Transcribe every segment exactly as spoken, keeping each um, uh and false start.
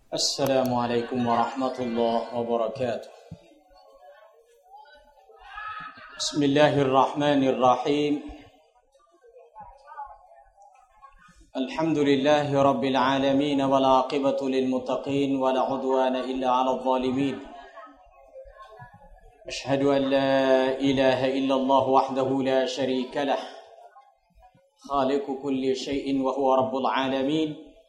السلام عليكم ورحمة الله وبركاته بسم الله الرحمن الرحيم الحمد لله رب العالمين والعاقبة للمتقين ولا عدوان إلا على الظالمين أشهد أن لا إله إلا الله وحده لا شريك له خالق كل شيء وهو رب العالمين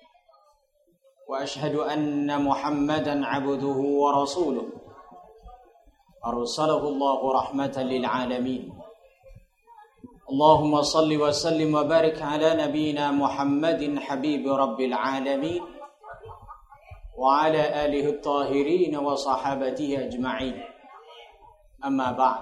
وأشهد أن محمدًا عبده ورسوله أرسله الله رحمة للعالمين اللهم صل وسلم وبارك على نبينا محمد حبيب رب العالمين وعلى آله الطاهرين وصحابته أجمعين أما بعد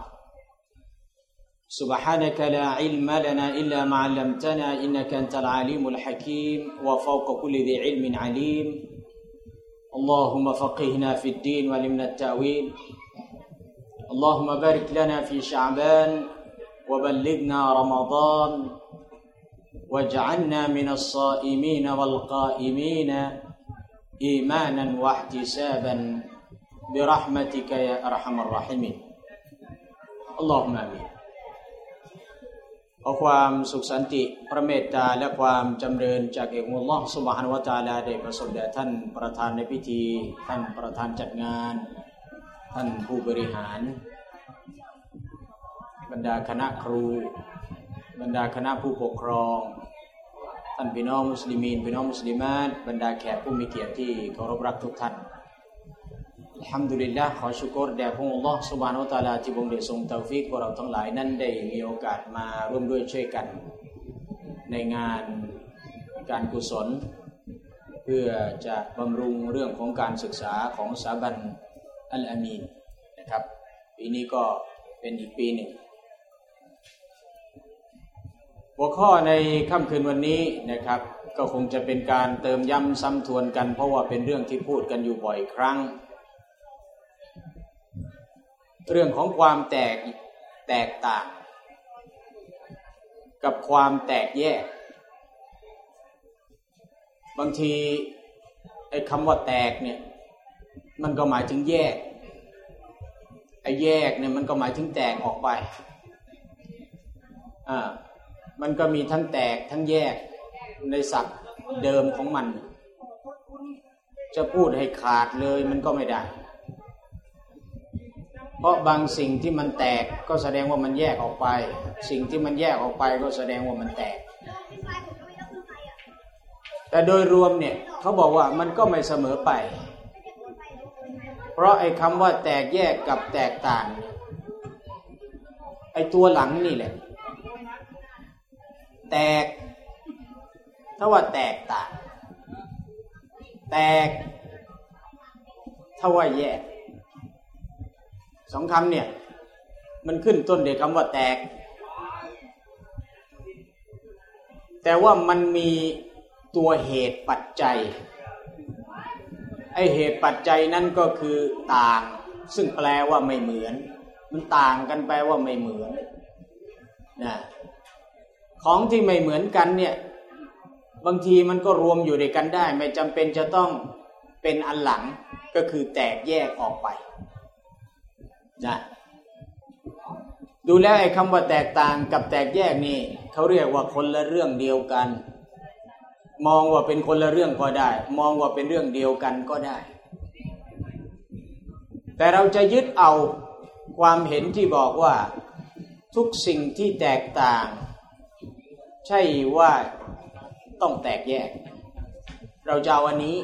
سبحانك لا علم لنا إلا ما علمتنا إنك أنت العليم الحكيم وفوق كل ذي علم عليم اللهم فقهنا في الدين وعلمنا التأويل اللهم بارك لنا في شعبان وبلغنا رمضان واجعلنا من الصائمين والقائمين إيمانا واحتسابا برحمتك يا أرحم الراحمين اللهم آمينขอความสุขสันติพระเมตตาและความจำเริญจากเอกอัลลอฮฺซุบฮานะฮูวะตะอาลาได้ประสบแด่ท่านประธานในพิธีท่านประธานจัดงานท่านผู้บริหารบรรดาคณะครูบรรดาคณะผู้ปกครองท่านพี่น้องมุสลิมีนพี่น้องมุสลิมาตบรรดาแขกผู้มีเกียรติที่เคารพรักทุกท่านอัลฮัมดุลิลลาห์ขอชุกรแด่พระองค์อัลเลาะห์ซุบฮานะฮูวะตะอาลาที่ทรงได้ทรงเตาฟีกพวกเราทั้งหลายนั้นได้มีโอกาสมาร่วมด้วยช่วยกันในงานการกุศลเพื่อจะบำรุงเรื่องของการศึกษาของสถาบันอัลอามีนนะครับปีนี้ก็เป็นอีกปีหนึ่งหัวข้อในค่ำคืนวันนี้นะครับก็คงจะเป็นการเติมย้ำซ้ำทวนกันเพราะว่าเป็นเรื่องที่พูดกันอยู่บ่อยครั้งเรื่องของความแตกแตกต่างกับความแตกแยกบางทีไอ้คำว่าแตกเนี่ยมันก็หมายถึงแยกไอ้แยกเนี่ยมันก็หมายถึงแตกออกไปอ่ามันก็มีทั้งแตกทั้งแยกในศัพท์เดิมของมันจะพูดให้ขาดเลยมันก็ไม่ได้เพราะบางสิ่งที่มันแตกก็แสดงว่ามันแยกออกไปสิ่งที่มันแยกออกไปก็แสดงว่ามันแตกแต่โดยรวมเนี่ยเขาบอกว่ามันก็ไม่เสมอไปเพราะไอ้คำว่าแตกแยกกับแตกต่างไอ้ตัวหลังนี่แหละแตกถ้าว่าแตกต่างแตกถ้าว่าแยกสองคำเนี่ยมันขึ้นต้นด้วยคำว่าแตกแต่ว่ามันมีตัวเหตุปัจจัยไอเหตุปัจจัยนั้นก็คือต่างซึ่งแปลว่าไม่เหมือนมันต่างกันแปลว่าไม่เหมือนนะของที่ไม่เหมือนกันเนี่ยบางทีมันก็รวมอยู่ด้วยกันได้ไม่จำเป็นจะต้องเป็นอันหลังก็คือแตกแยกออกไปนะดูแล้วไอ้คำว่าแตกต่างกับแตกแยกนี่เขาเรียกว่าคนละเรื่องเดียวกันมองว่าเป็นคนละเรื่องก็ได้มองว่าเป็นเรื่องเดียวกันก็ได้แต่เราจะยึดเอาความเห็นที่บอกว่าทุกสิ่งที่แตกต่างใช่ว่าต้องแตกแยกเราจะเอาอันนี้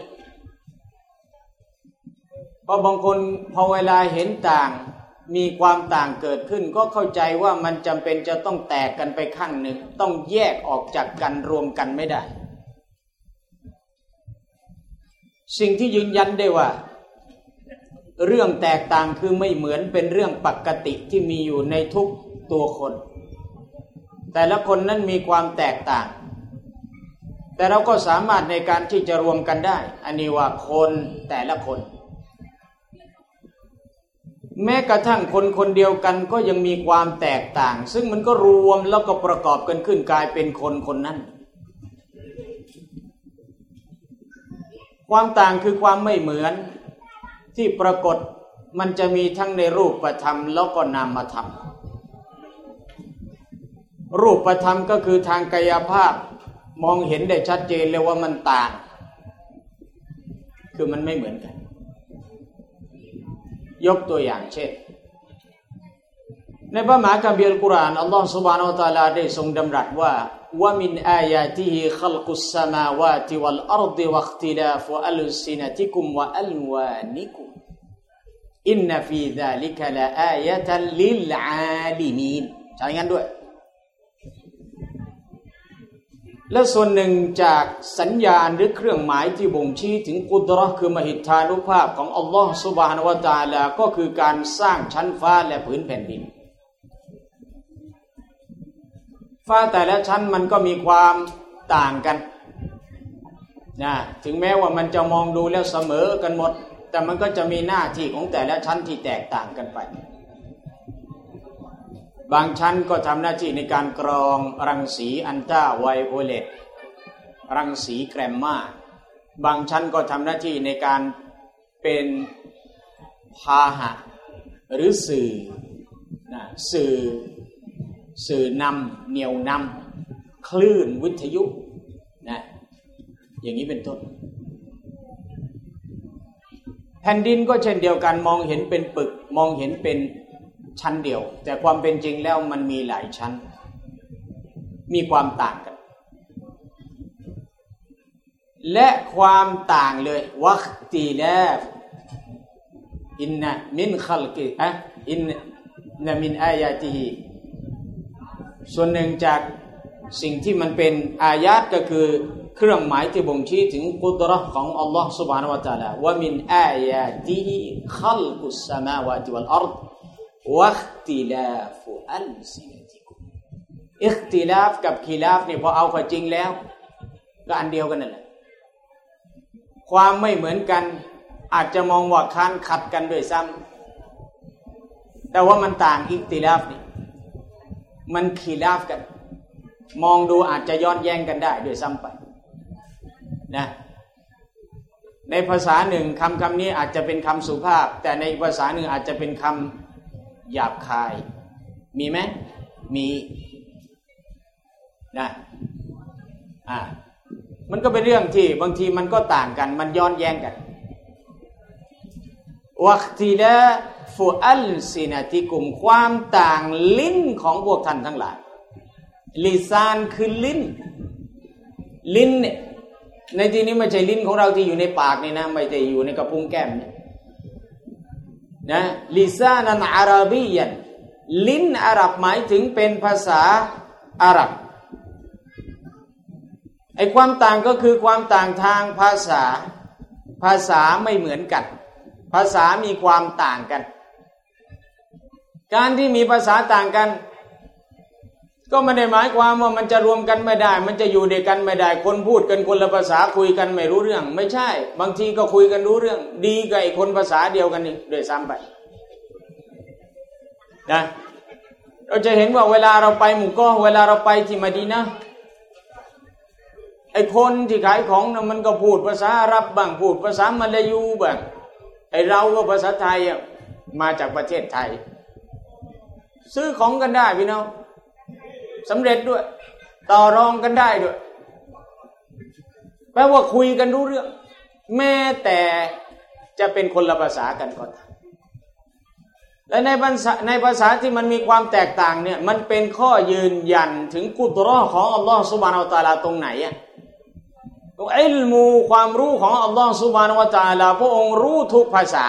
เพราะบางคนพอเวลาเห็นต่างมีความต่างเกิดขึ้นก็เข้าใจว่ามันจำเป็นจะต้องแตกกันไปข้างหนึ่งต้องแยกออกจากกันรวมกันไม่ได้สิ่งที่ยืนยันได้ว่าเรื่องแตกต่างคือไม่เหมือนเป็นเรื่องปกติที่มีอยู่ในทุกตัวคนแต่ละคนนั้นมีความแตกต่างแต่เราก็สามารถในการที่จะรวมกันได้อันนี้ว่าคนแต่ละคนแม้กระทั่งคนคนเดียวกันก็ยังมีความแตกต่างซึ่งมันก็รวมแล้วก็ประกอบกันขึ้นกลายเป็นคนคนนั้นความต่างคือความไม่เหมือนที่ปรากฏมันจะมีทั้งในรูปธรรมแล้วก็นามธรรมรูปธรรมก็คือทางกายภาพมองเห็นได้ชัดเจนเลยว่ามันต่างคือมันไม่เหมือนกันยกตัวอย่างเช่นในพระมหาคัมภีร์อัลกุรอานอัลลอฮฺ سبحانه และ تعالى ได้ทรงดำรัสว่าว่ามินอายาติฮิขัลกุสสมาวาติวัลอัรฎิวัคติลาฟุอัลซินะติกุมวะอัลวานิกุมอินนฟีซาลิกะลาอายะตันลิลอาลิมีนใช่งั้นด้วยและส่วนหนึ่งจากสัญญาณหรือเครื่องหมายที่บ่งชี้ถึงกุดเราะห์คือมหิทธานุภาพของอัลลอฮฺ سبحانه และ تعالى ก็คือการสร้างชั้นฟ้าและผืนแผ่นดินฟ้าแต่ละชั้นมันก็มีความต่างกันนะถึงแม้ว่ามันจะมองดูแล้วเสมอกันหมดแต่มันก็จะมีหน้าที่ของแต่ละชั้นที่แตกต่างกันไปบางชั้นก็ทำหน้าที่ในการกรองรังสีอัลตราไวโอเลตรังสีแกรมมาบางชั้นก็ทำหน้าที่ในการเป็นพาหะหรือสื่อนะสื่อสื่อนำเหนี่ยวนำคลื่นวิทยุนะอย่างนี้เป็นต้นแผ่นดินก็เช่นเดียวกันมองเห็นเป็นปึกมองเห็นเป็นชั้นเดียวแต่ความเป็นจริงแล้วมันมีหลายชั้นมีความต่างกันและความต่างเลยวัคติลาฟอินนะมินคัลกิอะอินนะมินอายาติฮิส่วนหนึ่งจากสิ่งที่มันเป็นอายาตก็คือเครื่องหมายที่บ่งชี้ถึงกุดเราะห์ของอัลลอฮฺ سبحانه และ تعالى ว่ามินอายาติฮิคัลกุสสมาวาติวัลอัรฎวัคติลาฟุอัลซินะติกุมอิคติลาฟกับคิลาฟนี่พอเอาเข้าจริงแล้วก็อันเดียวกันนั่นแหละความไม่เหมือนกันอาจจะมองว่าค้านขัดกันด้วยซ้ำแต่ว่ามันต่างอิคติลาฟนี่มันคิลาฟกันมองดูอาจจะย้อนแย้งกันได้ด้วยซ้ำไปนะในภาษาหนึ่งคำคำนี้อาจจะเป็นคำสุภาพแต่ในภาษาหนึ่งอาจจะเป็นคำหยาบคายมีไหมมีนะอ่ามันก็เป็นเรื่องที่บางทีมันก็ต่างกันมันย้อนแย้งกันวัคติลาฟุอัลซินะติกุมความต่างลิ้นของพวกท่านทั้งหลายลิซานคือลิ้นลิ้นเนี่ยในที่นี้ไม่ใช่ลิ้นของเราที่อยู่ในปากนี่นะไม่ใช่อยู่ในกระพุ้งแก้มเนี่ยนะลิซานันอาราบียันลิ้นอาหรับหมายถึงเป็นภาษาอาหรับไอ้ความต่างก็คือความต่างทางภาษาภาษาไม่เหมือนกันภาษามีความต่างกันการที่มีภาษาต่างกันก็ไม่ได้หมายความว่ามันจะรวมกันไม่ได้มันจะอยู่ด้วยกันไม่ได้คนพูดกันคนละภาษาคุยกันไม่รู้เรื่องไม่ใช่บางทีก็คุยกันรู้เรื่องดีกว่าไอ้คนภาษาเดียวกันนี่ด้วยซ้ำไปนะเราจะเห็นว่าเวลาเราไปหมู่เกาะเวลาเราไปที่มะดีนะห์ไอ้คนที่ขายของนะมันก็พูดภาษาอาหรับบ้างพูดภาษามลายูบ้างไอ้เราก็ภาษาไทยมาจากประเทศไทยซื้อของกันได้พี่น้องสำเร็จด้วยต่อรองกันได้ด้วยแปลว่าคุยกันรู้เรื่องแม้แต่จะเป็นคนละภาษากันก็ตามและในภาษาในภาษาที่มันมีความแตกต่างเนี่ยมันเป็นข้อยืนยันถึงกุดเราะห์ของอัลลอฮฺซุบฮานะฮูวะตะอาลาตรงไหนอ่ะตรงอิลมูความรู้ของอัลลอฮฺซุบฮานะฮูวะตะอาลาพระองค์รู้ทุกภาษา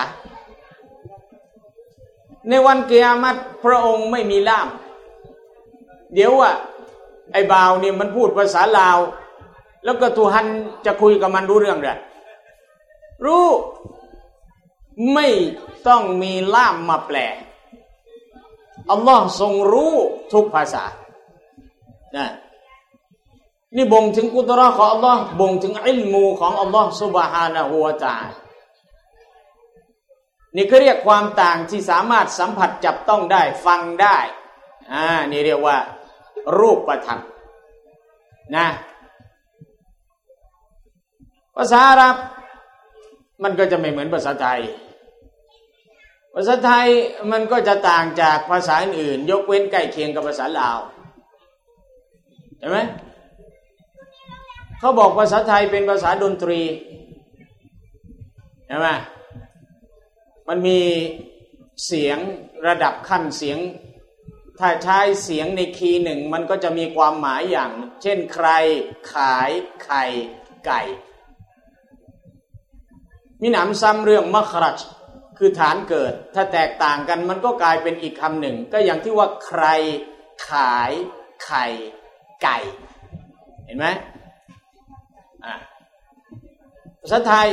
ในวันกิยามะฮ์พระองค์ไม่มีล่ามเดี๋ยวอ่ะไอ้บ่าวนี่มันพูดภาษาลาวแล้วก็ตุฮันจะคุยกับมันรู้เรื่องเลยรู้ไม่ต้องมีล่ามมาแปลอัลลอฮ์ทรงรู้ทุกภาษานะนี่บ่งถึงกุดเราะห์ของอัลลอฮ์บ่งถึงอิลมูของอัลลอฮ์ซุบฮานะฮูวะตะอาลานี่ก็เรียกความต่างที่สามารถสัมผัสจับต้องได้ฟังได้อ่านี่เรียกว่ารูปธรรมนะภาษาอาหรับมันก็จะไม่เหมือนภาษาไทยภาษาไทยมันก็จะต่างจากภาษาอื่นๆยกเว้นใกล้เคียงกับภาษาลาวเห็นไหมเขาบอกภาษาไทยเป็นภาษาดนตรีเห็นไหมมันมีเสียงระดับขั้นเสียงถ้าใช้เสียงในคีย์หนึ่งมันก็จะมีความหมายอย่างเช่นใครขายไข่ไก่มีหนำซ้ำเรื่องมัครัจคือฐานเกิดถ้าแตกต่างกันมันก็กลายเป็นอีกคำหนึ่งก็อย่างที่ว่าใครขายไข่ไก่เห็นไหมอ่าภาษาไทย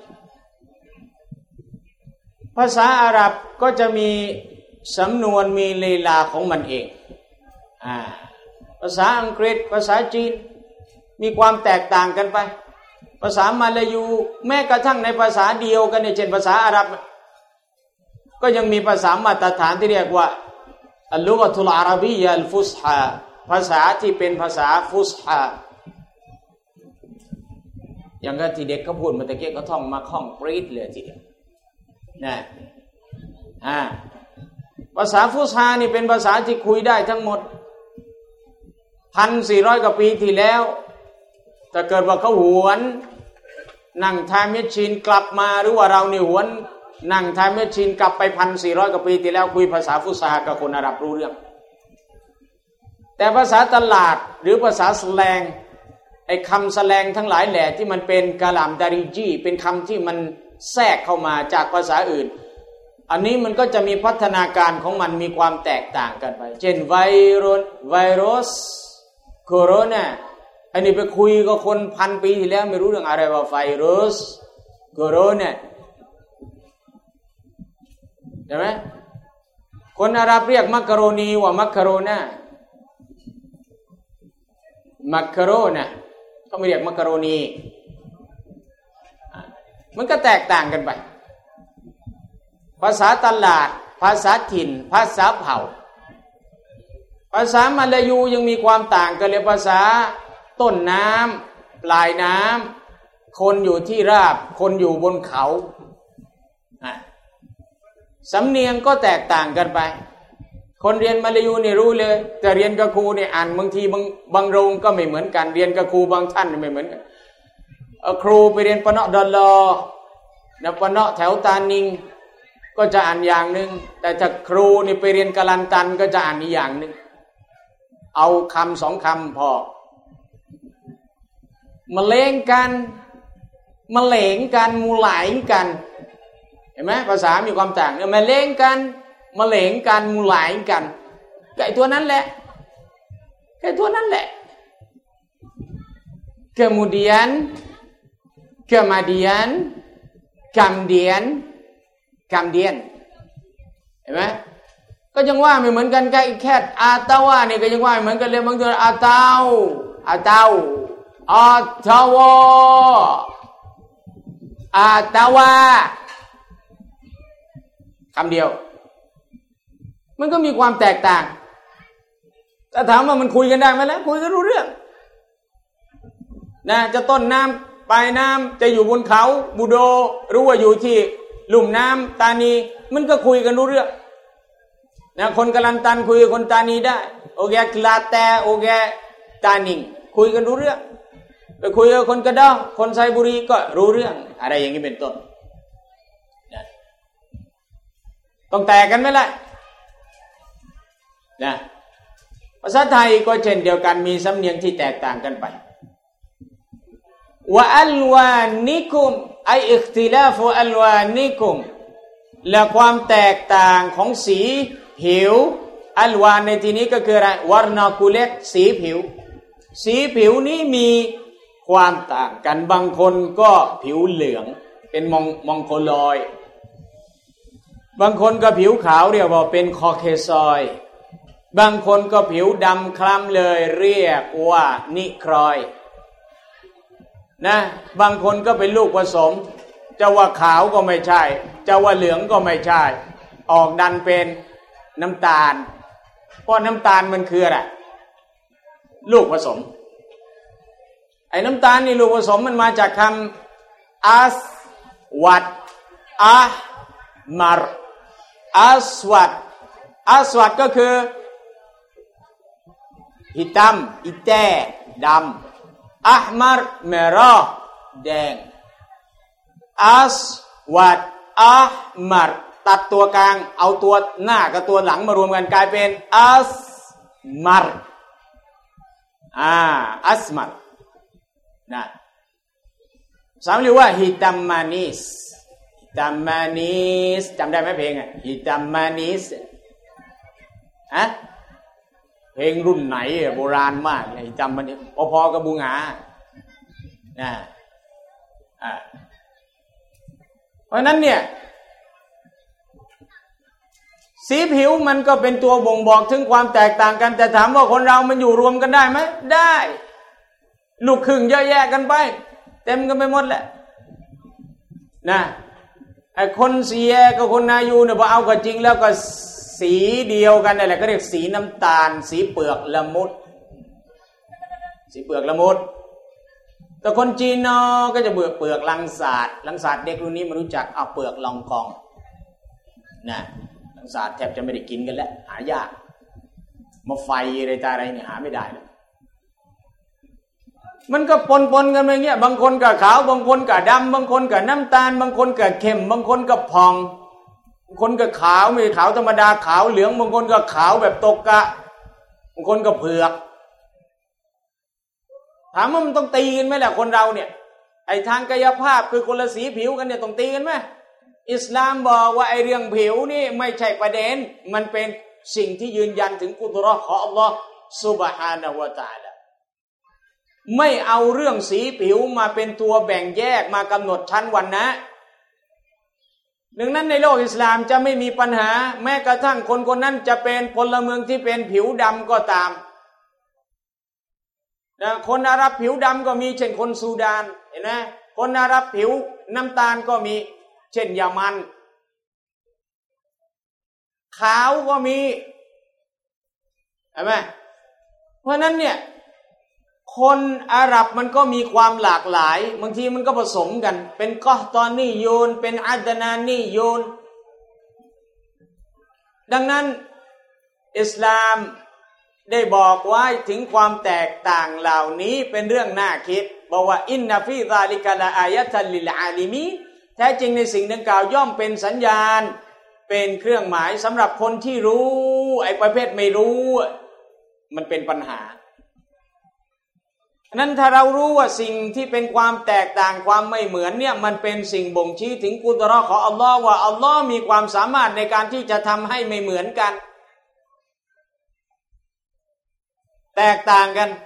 ภาษาอาหรับก็จะมีสำนวนมีลีลาของมันเองอ่าภาษาอังกฤษภาษาจีนมีความแตกต่างกันไปภาษามาลายูแม้กระทั่งในภาษาเดียวกันเนี่ยเช่นภาษาอาหรับก็ยังมีภาษามาตรฐานที่เรียกว่าอัลลุกะตุลอาหรับียะอัลฟุศฮาภาษาที่เป็นภาษาฟุศฮาอย่างก็ที่เด็กเขาพูดมาตะเกียบก็ท่องมาคล่องปรี๊ดเลยทีเดียวนะอ่าภาษาฟุศฮานี่เป็นภาษาที่คุยได้ทั้งหมด หนึ่งพันสี่ร้อย กว่าปีที่แล้วถ้าเกิดว่าเขาหวนนั่งไทม์แมชชีนกลับมาหรือว่าเรานี่หวนนั่งไทม์แมชชีนกลับไป หนึ่งพันสี่ร้อย กว่าปีที่แล้วคุยภาษาฟุศฮากับคนอาหรับรู้เรื่องแต่ภาษาตลาดหรือภาษาสแลงไอ้คำสแลงทั้งหลายแหละที่มันเป็นกะลามดาริจีเป็นคำที่มันแทรกเข้ามาจากภาษาอื่นอันนี้มันก็จะมีพัฒนาการของมันมีความแตกต่างกันไปเช่นไวรัสไวรัสโคโรนาอันนี้ไปคุยกับคนพันปีที่แล้วไม่รู้เรื่องอะไรว่าไวรัสโคโรนาใช่ไหมคนอาหรับเรียกมักกะโรนีว่ามักกะโรนามักกะโรนาเขาไม่เรียกมักกะโรนีมันก็แตกต่างกันไปภาษาตลาดภาษาถิ่นภาษาเผ่าภาษามาลายูยังมีความต่างกันเลยภาษาต้นน้ำปลายน้ำคนอยู่ที่ราบคนอยู่บนเขาสำเนียงก็แตกต่างกันไปคนเรียนมาลายูนี่รู้เลยแต่เรียนกับครูเนี่ยอ่านบางทีบางบางโรงก็ไม่เหมือนกันเรียนกับครูบางท่านไม่เหมือนกันครูไปเรียนปะเนาะดอลลอนะปะเนาะแถวตานิงก็จะอ่านอย่างหนึ่งแต่ถ้าครูนี่ไปเรียนกะลันตันก็จะอ่านอีกอย่างหนึ่งเอาคำสองคำพอมาเลงกันมาเหลงกันมูหลายกันเห็นไหมภาษามีความต่างเนี่ยมาเลงกันมาเหลงกันมูหลายกันไก่ตัวนั้นแหละไก่ตัวนั้นแหละ kemudian kemudian kemudian kemudian เห็นไหมก็ยังว่าไม่เหมือนกันแค่แค่อาตาวาเนี่ยก็ยังว่าไม่เหมือนกันเลยบางตัวอาตาวอาตาวอาตาวอาตาวาคำเดียวมันก็มีความแตกต่างแต่ถามว่ามันคุยกันได้ไหมล่ะคุยกันรู้เรื่องนะจะต้นน้ำปลายน้ำจะอยู่บนเขาบูโดรู้ว่าอยู่ที่ลุ่มน้ำตานีมันก็คุยกันรู้เรื่องนะคนกะลันตันคุยกับคนตานีได้โอเคคลาแต่โอเคตานิงคุยกันรู้เรื่องไปคุยกับคนกระด้างคนไซบุรีก็รู้เรื่องอะไรอย่างนี้เป็นต้นนะต้องแตกกันไหมล่ะนะภาษาไทยก็เช่นเดียวกันมีสำเนียงที่แตกต่างกันไปวะอัลวานิคุมไออิคติลาฟุอัลวานิคุมและความแตกต่างของสีผิวอัลวานในที่นี้ก็คืออะไรวาร์นาคูเลตสีผิวสีผิวนี้มีความต่างกันบางคนก็ผิวเหลืองเป็นมองมองโกลอยบางคนก็ผิวขาวเรียกว่าเป็นคอเคซอยบางคนก็ผิวดำคล้ำเลยเรียกว่านิครอยนะบางคนก็เป็นลูกผสมจะว่าขาวก็ไม่ใช่จะว่าเหลืองก็ไม่ใช่ออกดันเป็นน้ำตาลเพราะน้ำตาลมันคืออะไรลูกผสมไอ้น้ำตาลนี่ลูกผสมมันมาจากคำอัสวัดอะมารอัสวัดอัสวัดก็คือหิตำอิแต้ดำอะมารเมรอแดงอัสวัดอะมารตัดตัวกลางเอาตัวหน้ากับตัวหลังมารวมกันกลายเป็นอัสมารอ่าอัสมารนะสามเรียกว่าฮิตัมมานิสฮิตัมมานิสจำได้ไหมเพลงอ่ะฮิตัมมานิสฮะเพลงรุ่นไหนโบราณมากเลยฮิตัมมานิสพอๆกับบูหงานะอ่าเพราะนั้นเนี่ยสีผิวมันก็เป็นตัวบ่งบอกถึงความแตกต่างกันแต่ถามว่าคนเรามันอยู่รวมกันได้ไหมได้ลูกครึ่งเยอะแยะกันไปเต็มกันไปหมดแหละนะไอ้คนเสียกับคนนายูเนี่ยพอเอาก็จริงแล้วก็สีเดียวกันนั่นแหละก็เรียกสีน้ำตาลสีเปลือกละมุดสีเปลือกละมุดแต่คนจีนเนาะก็จะเบือกเปลือกลังศาสตร์ลังศาสตร์เด็กรุ่นนี้มันรู้จักเอาเปลือกลองกองนะลังศาสตร์แทบจะไม่ได้กินกันแล้วหายากมาไฟอะไรตาอะไรเนี่ยหาไม่ได้เลยมันก็ปนปนกันไปเงี้ยบางคนก็ขาวบางคนก็ดำบางคนก็น้ำตาลบางคนก็เข้มบางคนก็พองบางคนก็ขาวไม่ขาวธรรมดาขาวเหลืองบางคนก็ขาวแบบตกกะบางคนก็เผือกถามว่ามันต้องตีกันไหมล่ะคนเราเนี่ยไอ้ทางกายภาพคือคนละสีผิวกันเนี่ยต้องตีกันไหมอิสลามบอกว่าไอ้เรื่องผิวนี่ไม่ใช่ประเด็นมันเป็นสิ่งที่ยืนยันถึงกุดเราะห์ของอัลลอฮ์ซุบฮานะฮูวะตะอาลาไม่เอาเรื่องสีผิวมาเป็นตัวแบ่งแยกมากำหนดชั้นวรรณะดังนั้นในโลกอิสลามจะไม่มีปัญหาแม้กระทั่งคนคนนั้นจะเป็นพลเมืองที่เป็นผิวดำก็ตามนะคนอาหรับผิวดำก็มีเช่นคนซูดานเห็นไหมคนอาหรับผิวน้ำตาลก็มีเช่นยามันขาวก็มีเห็นไหมเพราะนั้นเนี่ยคนอาหรับมันก็มีความหลากหลายบางทีมันก็ผสมกันเป็นกอตอนีโยนเป็นอัดนานีโยนดังนั้นอิสลามได้บอกไว้ถึงความแตกต่างเหล่านี้เป็นเรื่องน่าคิดบอกว่าอินนาฟีซาลิกะลาอายะตัลลิลอาลิมีแท้จริงในสิ่งดังกล่าวย่อมเป็นสัญญาณเป็นเครื่องหมายสำหรับคนที่รู้ไอ้ประเภทไม่รู้มันเป็นปัญหานั้นถ้าเรารู้ว่าสิ่งที่เป็นความแตกต่างความไม่เหมือนเนี่ยมันเป็นสิ่งบ่งชี้ถึงกุดเราะห์ของอัลลอฮ์ว่าอัลลอฮ์มีความสามารถในการที่จะทำให้ไม่เหมือนกันแตกต่างกัน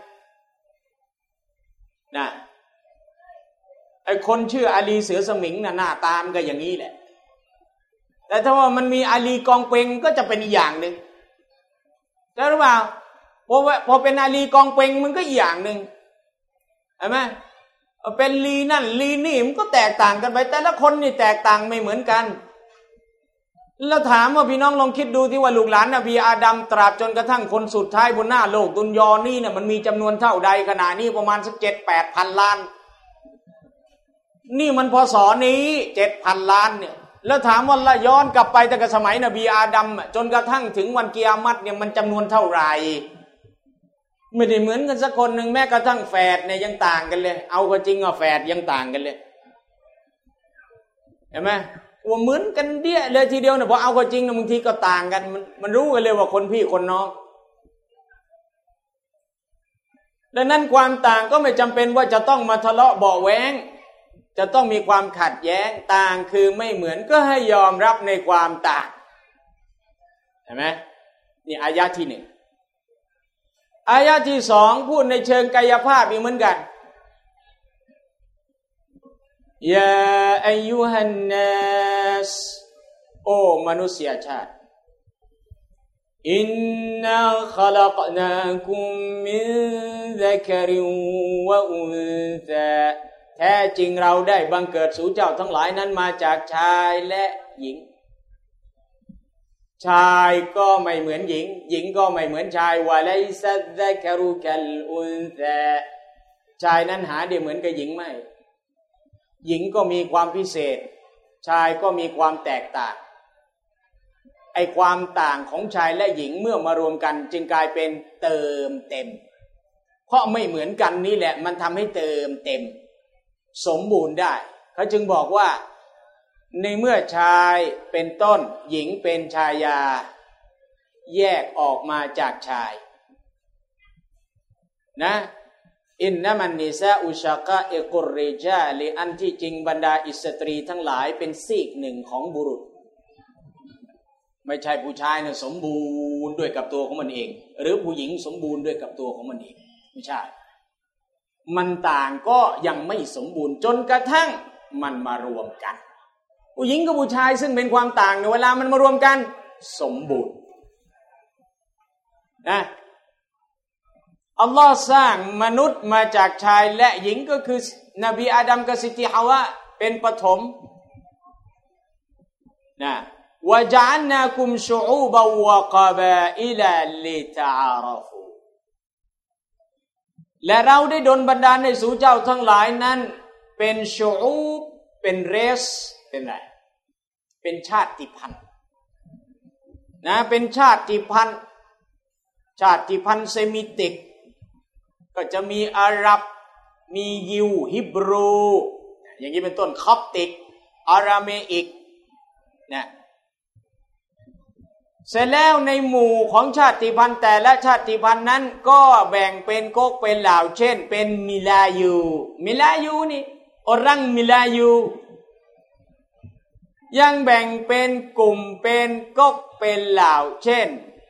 นะไอ้คนชื่ออาลีเสือสมิงน่ะหน้าตามก็อย่างนี้แหละแต่ถ้าว่ามันมีอาลีกองเปงก็จะเป็นอีกอย่างหนึ่งใช่หรือเปล่าพอพอเป็นอาลีกองเปงมันก็อีกอย่างหนึ่งเห็นไหมเป็นลีนั่นลีนี่มันก็แตกต่างกันไปแต่ละคนนี่แตกต่างไม่เหมือนกันแล้วถามว่าพี่น้องลองคิดดูที่ว่าลูกหลานนบีอาดัมตราบจนกระทั่งคนสุดท้ายบนหน้าโลกดุนยอนี่เนี่ยมันมีจำนวนเท่าใดขนาดนี้ประมาณสักเจ็ดแปดพันล้านนี่มันพศนี้เจ็ดพันล้านเนี่ยแล้วถามว่าละย้อนกลับไปตั้งแต่สมัยนบีอาดัมจนกระทั่งถึงวันกิยามัตเนี่ยมันจำนวนเท่าไหร่ไม่ได้เหมือนกันสักคนหนึ่งแม้กระทั่งแฝดเนี่ยยังต่างกันเลยเอาก็จริงอ่ะแฝดยังต่างกันเลยเห็นไหมว่าเหมือนกันเดี้ยเลยทีเดียวเนี่ยพอเอาก็จริงนะบางทีก็ต่างกันมันมันรู้กันเลยว่าคนพี่คนน้องดังนั้นความต่างก็ไม่จำเป็นว่าจะต้องมาทะเลาะเบาะแว้งจะต้องมีความขัดแย้งต่างคือไม่เหมือนก็ให้ยอมรับในความต่างเห็นไหมนี่อายะที่หนึ่งอายะที่สองพูดในเชิงกายภาพอีกเหมือนกันยาอายุฮันนัสโอ้มนุษยชาติอินนาขลักนาคุมมินซักริวะอุนซาแท้จริงเราได้บังเกิดสู่เจ้าทั้งหลายนั้นมาจากชายและหญิงชายก็ไม่เหมือนหญิงหญิงก็ไม่เหมือนชายวะไลซัซซักรุกัลอุนซาชายนั้นหาได้เหมือนกับหญิงไม่หญิงก็มีความพิเศษชายก็มีความแตกต่างไอ้ความต่างของชายและหญิงเมื่อมารวมกันจึงกลายเป็นเติมเต็มเพราะไม่เหมือนกันนี่แหละมันทำให้เติมเต็มสมบูรณ์ได้เขาจึงบอกว่าในเมื่อชายเป็นต้นหญิงเป็นชายาแยกออกมาจากชายนะอินนามันนิซาอุชากะอิกุรริจาลิอันที่จริงบรรดาอิสตรีทั้งหลายเป็นซีกหนึ่งของบุรุษไม่ใช่ผู้ชายเนี่ยสมบูรณ์ด้วยกับตัวของมันเองหรือผู้หญิงสมบูรณ์ด้วยกับตัวของมันเองไม่ใช่มันต่างก็ยังไม่สมบูรณ์จนกระทั่งมันมารวมกันผู้หญิงกับผู้ชายซึ่งเป็นความต่างในเวลามันมารวมกันสมบูรณ์นะอัลลอฮ์สร้างมนุษย์มาจากชายและหญิงก็คือนบีอาดัมกับซิติฮาวะเป็นปฐมนะวะจัลนาคุมชุอูบะวะกะบาอิลลิตะอาราฟูและเราได้ดลบันดาลให้สู่เจ้าทั้งหลายนั้นเป็นชุอูบเป็นเรสเป็นอะไรเป็นชาติพันธุ์นะเป็นชาติพันธุ์ชาติพันธุ์เซมิติกก็จะมีอาหรับมียิวฮิบรูอย่างนี้เป็นต้นคอปติกอาราเมอิกนะเสร็จแล้วในหมู่ของชาติพันธุ์แต่ละชาติพันธุ์นั้นก็แบ่งเป็นก๊กเป็นเหล่าเช่นเป็นมิลายูมิลายูนี่อรังมิลายูยังแบ่งเป็นกลุ่มเป็นก๊กเป็นเหล่าเช่น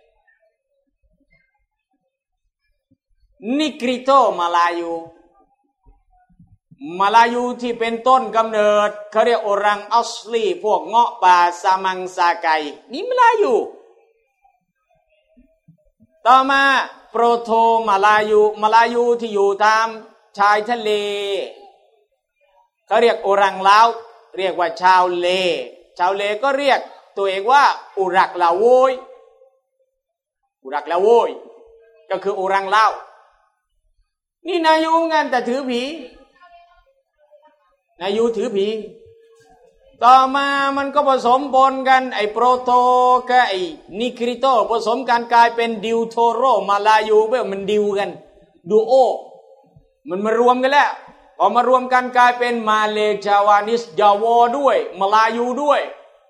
นิกริโตมาลายูมาลายูที่เป็นต้นกำเนิดเขาเรียกอรังอัสลีพวกเงาะป่าซามังซาไกนี่มาลายูต่อมาโปรโตมาลายูมาลายูที่อยู่ตามชายทะเลเขาเรียกอรังลาวเรียกว่าชาวเลชาวเลก็เรียกตัวเองว่าอุรักลาโวยอุรักลาโวยก็คืออรังลาวนี่นายูงานแต่ถือผีนายูถือผีต่อมามันก็ผสมปนกันไอ้โปรโตกับไอ้นิกริโตผสมกันกลายเป็นดิวโทโรมาลายูเพื่อมันดิวกันดูโอมันมารวมกันแล้วพอมารวมกันกลายเป็นมาเลจาวานิสยาวอด้วยมาลายูด้วย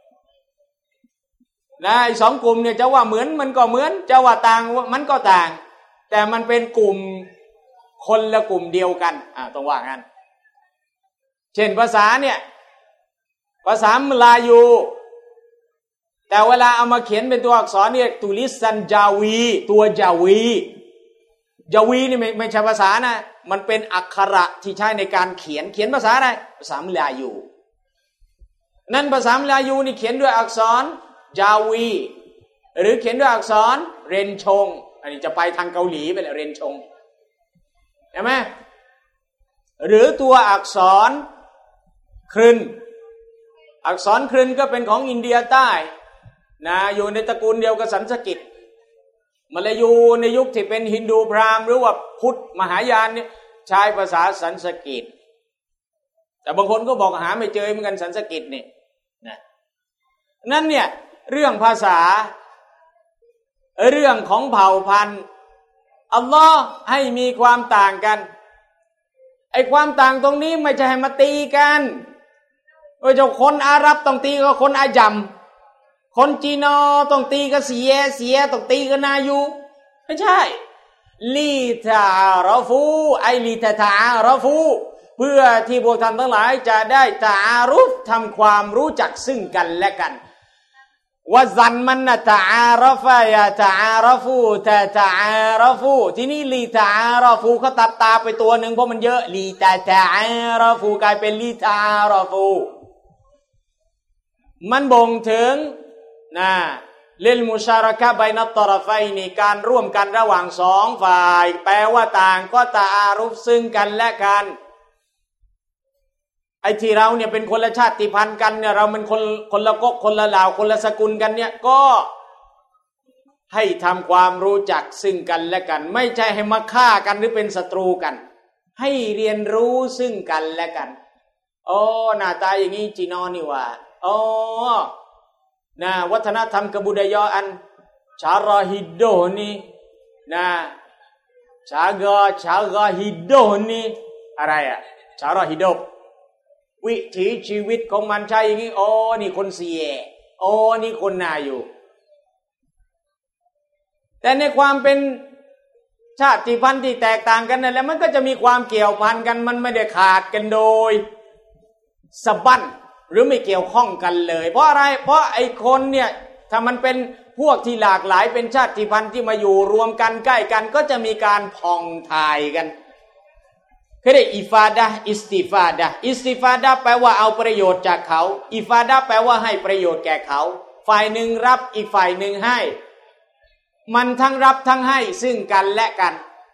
นะไอ้สองกลุ่มเนี่ยจะว่าเหมือนมันก็เหมือนจะว่าต่างมันก็ต่างแต่มันเป็นกลุ่มคนละกลุ่มเดียวกันอ่าต้องว่างั้นเช่นภาษาเนี่ยภาษามลายูแต่เวลาเอามาเขียนเป็นตัวอักษรเนี่ยตุลิสันจาวีตัวจาวีจาวีนี่ไม่ไม่ใช่ภาษานะมันเป็นอักขระที่ใช้ในการเขียนเขียนภาษาอะไรภาษามลายูนั่นภาษามลายูนี่เขียนด้วยอักษรจาวีหรือเขียนด้วยอักษรเรนชงอันนี้จะไปทางเกาหลีไปแล้วเรนชงใช่ไหมหรือตัวอักษรครึนอักษรครึนก็เป็นของอินเดียใต้นะอยู่ในตระกูลเดียวกับสันสกฤตมาลายูในยุคที่เป็นฮินดูพราหมณ์หรือว่าพุทธมหายานเนี่ยใช้ภาษาสันสกฤตแต่บางคนก็บอกหาไม่เจอเหมือนกันสันสกฤตนี่นะนั่นเนี่ยเรื่องภาษาเรื่องของเผ่าพันธุ์อัลลอฮ์ให้มีความต่างกันไอ้ความต่างตรงนี้ไม่ใช่ให้มาตีกันว่าเจ้าคนอาหรับต้องตีกับคนอาจัมคนจีนอต้องตีกับเสียเสียต้องตีกับนายูไม่ใช่ลีตาอาราฟูไอลีตาตาอาราฟูเพื่อที่พวกท่านทั้งหลายจะได้ตาอารุฟทำความรู้จักซึ่งกันและกันว่าซันมันนะตาอารฟะยาตาอารฟูตาตาอารฟูที่นี่ลีตาอารฟูเขาตัดตาไปตัวหนึ่งเพราะมันเยอะลีตาตาอารฟูกลายเป็นลีตาอารฟูมันบ่งถึงนะลิลมุชาระกะบัยนัตตรฟัยนี่การร่วมกันระหว่างสองฝ่ายแปลว่าต่างก็ตาอารุฟซึ่งกันและกันไอ้ที่เราเนี่ยเป็นคนละชาติพันธุ์กันเนี่ยเราเป็นคนคนละก๊กคนละเหล่าคนละสกุลกันเนี่ยก็ให้ทำความรู้จักซึ่งกันและกันไม่ใช่ให้มาฆ่ากันหรือเป็นศัตรูกันให้เรียนรู้ซึ่งกันและกันโอ้หน้าตาอย่างนี้จีนอนี่ว่าอ๋อนะวัฒนธรรมกับบุดายาอันชาราฮิโดนี่นะชากาชากาฮิโดนี่อะไรอ่ะชาราฮิโดวิถีชีวิตของมันใช่อย่างนี้อ๋อนี่คนเสียอ๋อนี่คนนาอยู่แต่ในความเป็นชาติพันธุ์ที่แตกต่างกันนั่นแหละมันก็จะมีความเกี่ยวพันกันมันไม่ได้ขาดกันโดยสะบั้นหรือไม่เกี่ยวข้องกันเลยเพราะอะไรเพราะไอ้คนเนี่ยถ้ามันเป็นพวกที่หลากหลายเป็นชาติพันธุ์ที่มาอยู่รวมกันใกล้กันก็จะมีการผ่องถ่ายกันคือได้อิฟาดะอิสติฟาดะอิสติฟาดะแปลว่าเอาประโยชน์จากเขาอิฟาดะแปลว่าให้ประโยชน์แก่เขาฝ่ายหนึ่งรับอีกฝ่ายหนึ่งให้มันทั้งรับทั้งให้ซึ่งกันและกัน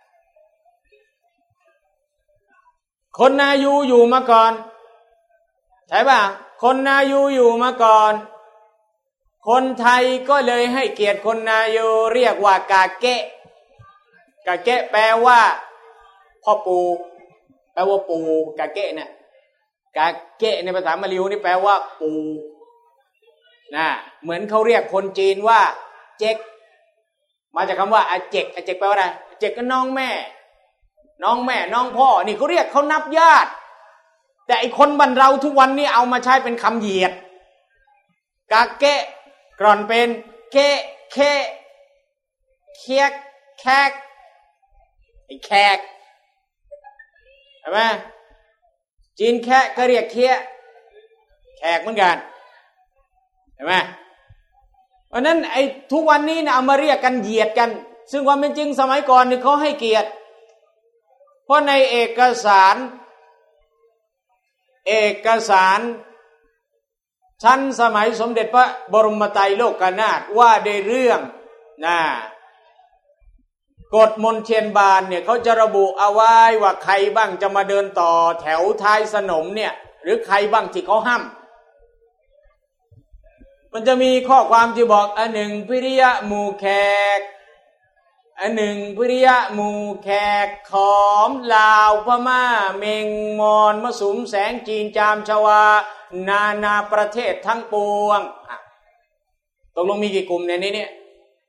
คนนายูอยู่มาก่อนใช่ป่ะคนนายูอยู่มาก่อนคนไทยก็เลยให้เกียรติคนนายูเรียกว่ากาเกะกาเกะแปลว่าพ่อปู่แปลว่าปู่กาเกะเนี่ยกาเกะในภาษามลายูนี่แปลว่าปู่นะเหมือนเขาเรียกคนจีนว่าเจ๊กมาจากคำว่าอาเจกอาเจกแปลว่าอะไรอาเจกก็น้องแม่น้องแม่น้องพ่อนี่เขาเรียกเขานับญาติแต่ไอคนบ้านเราทุกวันนี้เอามาใช้เป็นคำเหยียดกาเกะกร่อนเป็นเกะเคเคียกแคกไอแขกใช่ไหมจีนแคะก็เรียกเคียแขกเหมือนกันใช่ไหมเพราะนั้นไอ้ทุกวันนี้นะเอามาเรียกกันเหยียดกันซึ่งความเป็นจริงสมัยก่อนนี่เขาให้เกียรติเพราะในเอกสารเอกสารชั้นสมัยสมเด็จพระบรมไตรโลกนาถว่าในเรื่องนะกฎมนเทียนบานเนี่ยเขาจะระบุเอาไว้ว่าใครบ้างจะมาเดินต่อแถวท้ายสนมเนี่ยหรือใครบ้างที่เขาห้ามมันจะมีข้อความที่บอกอันหนึ่งพิริยะหมู่แขกอันหนึ่งพิริยะหมู่แขกขอมลาวพม่าเมงมอนมะสุมแสงจีนจามชวานานาประเทศทั้งปวงตกลงมีกี่กลุ่มในนี้เนี่ย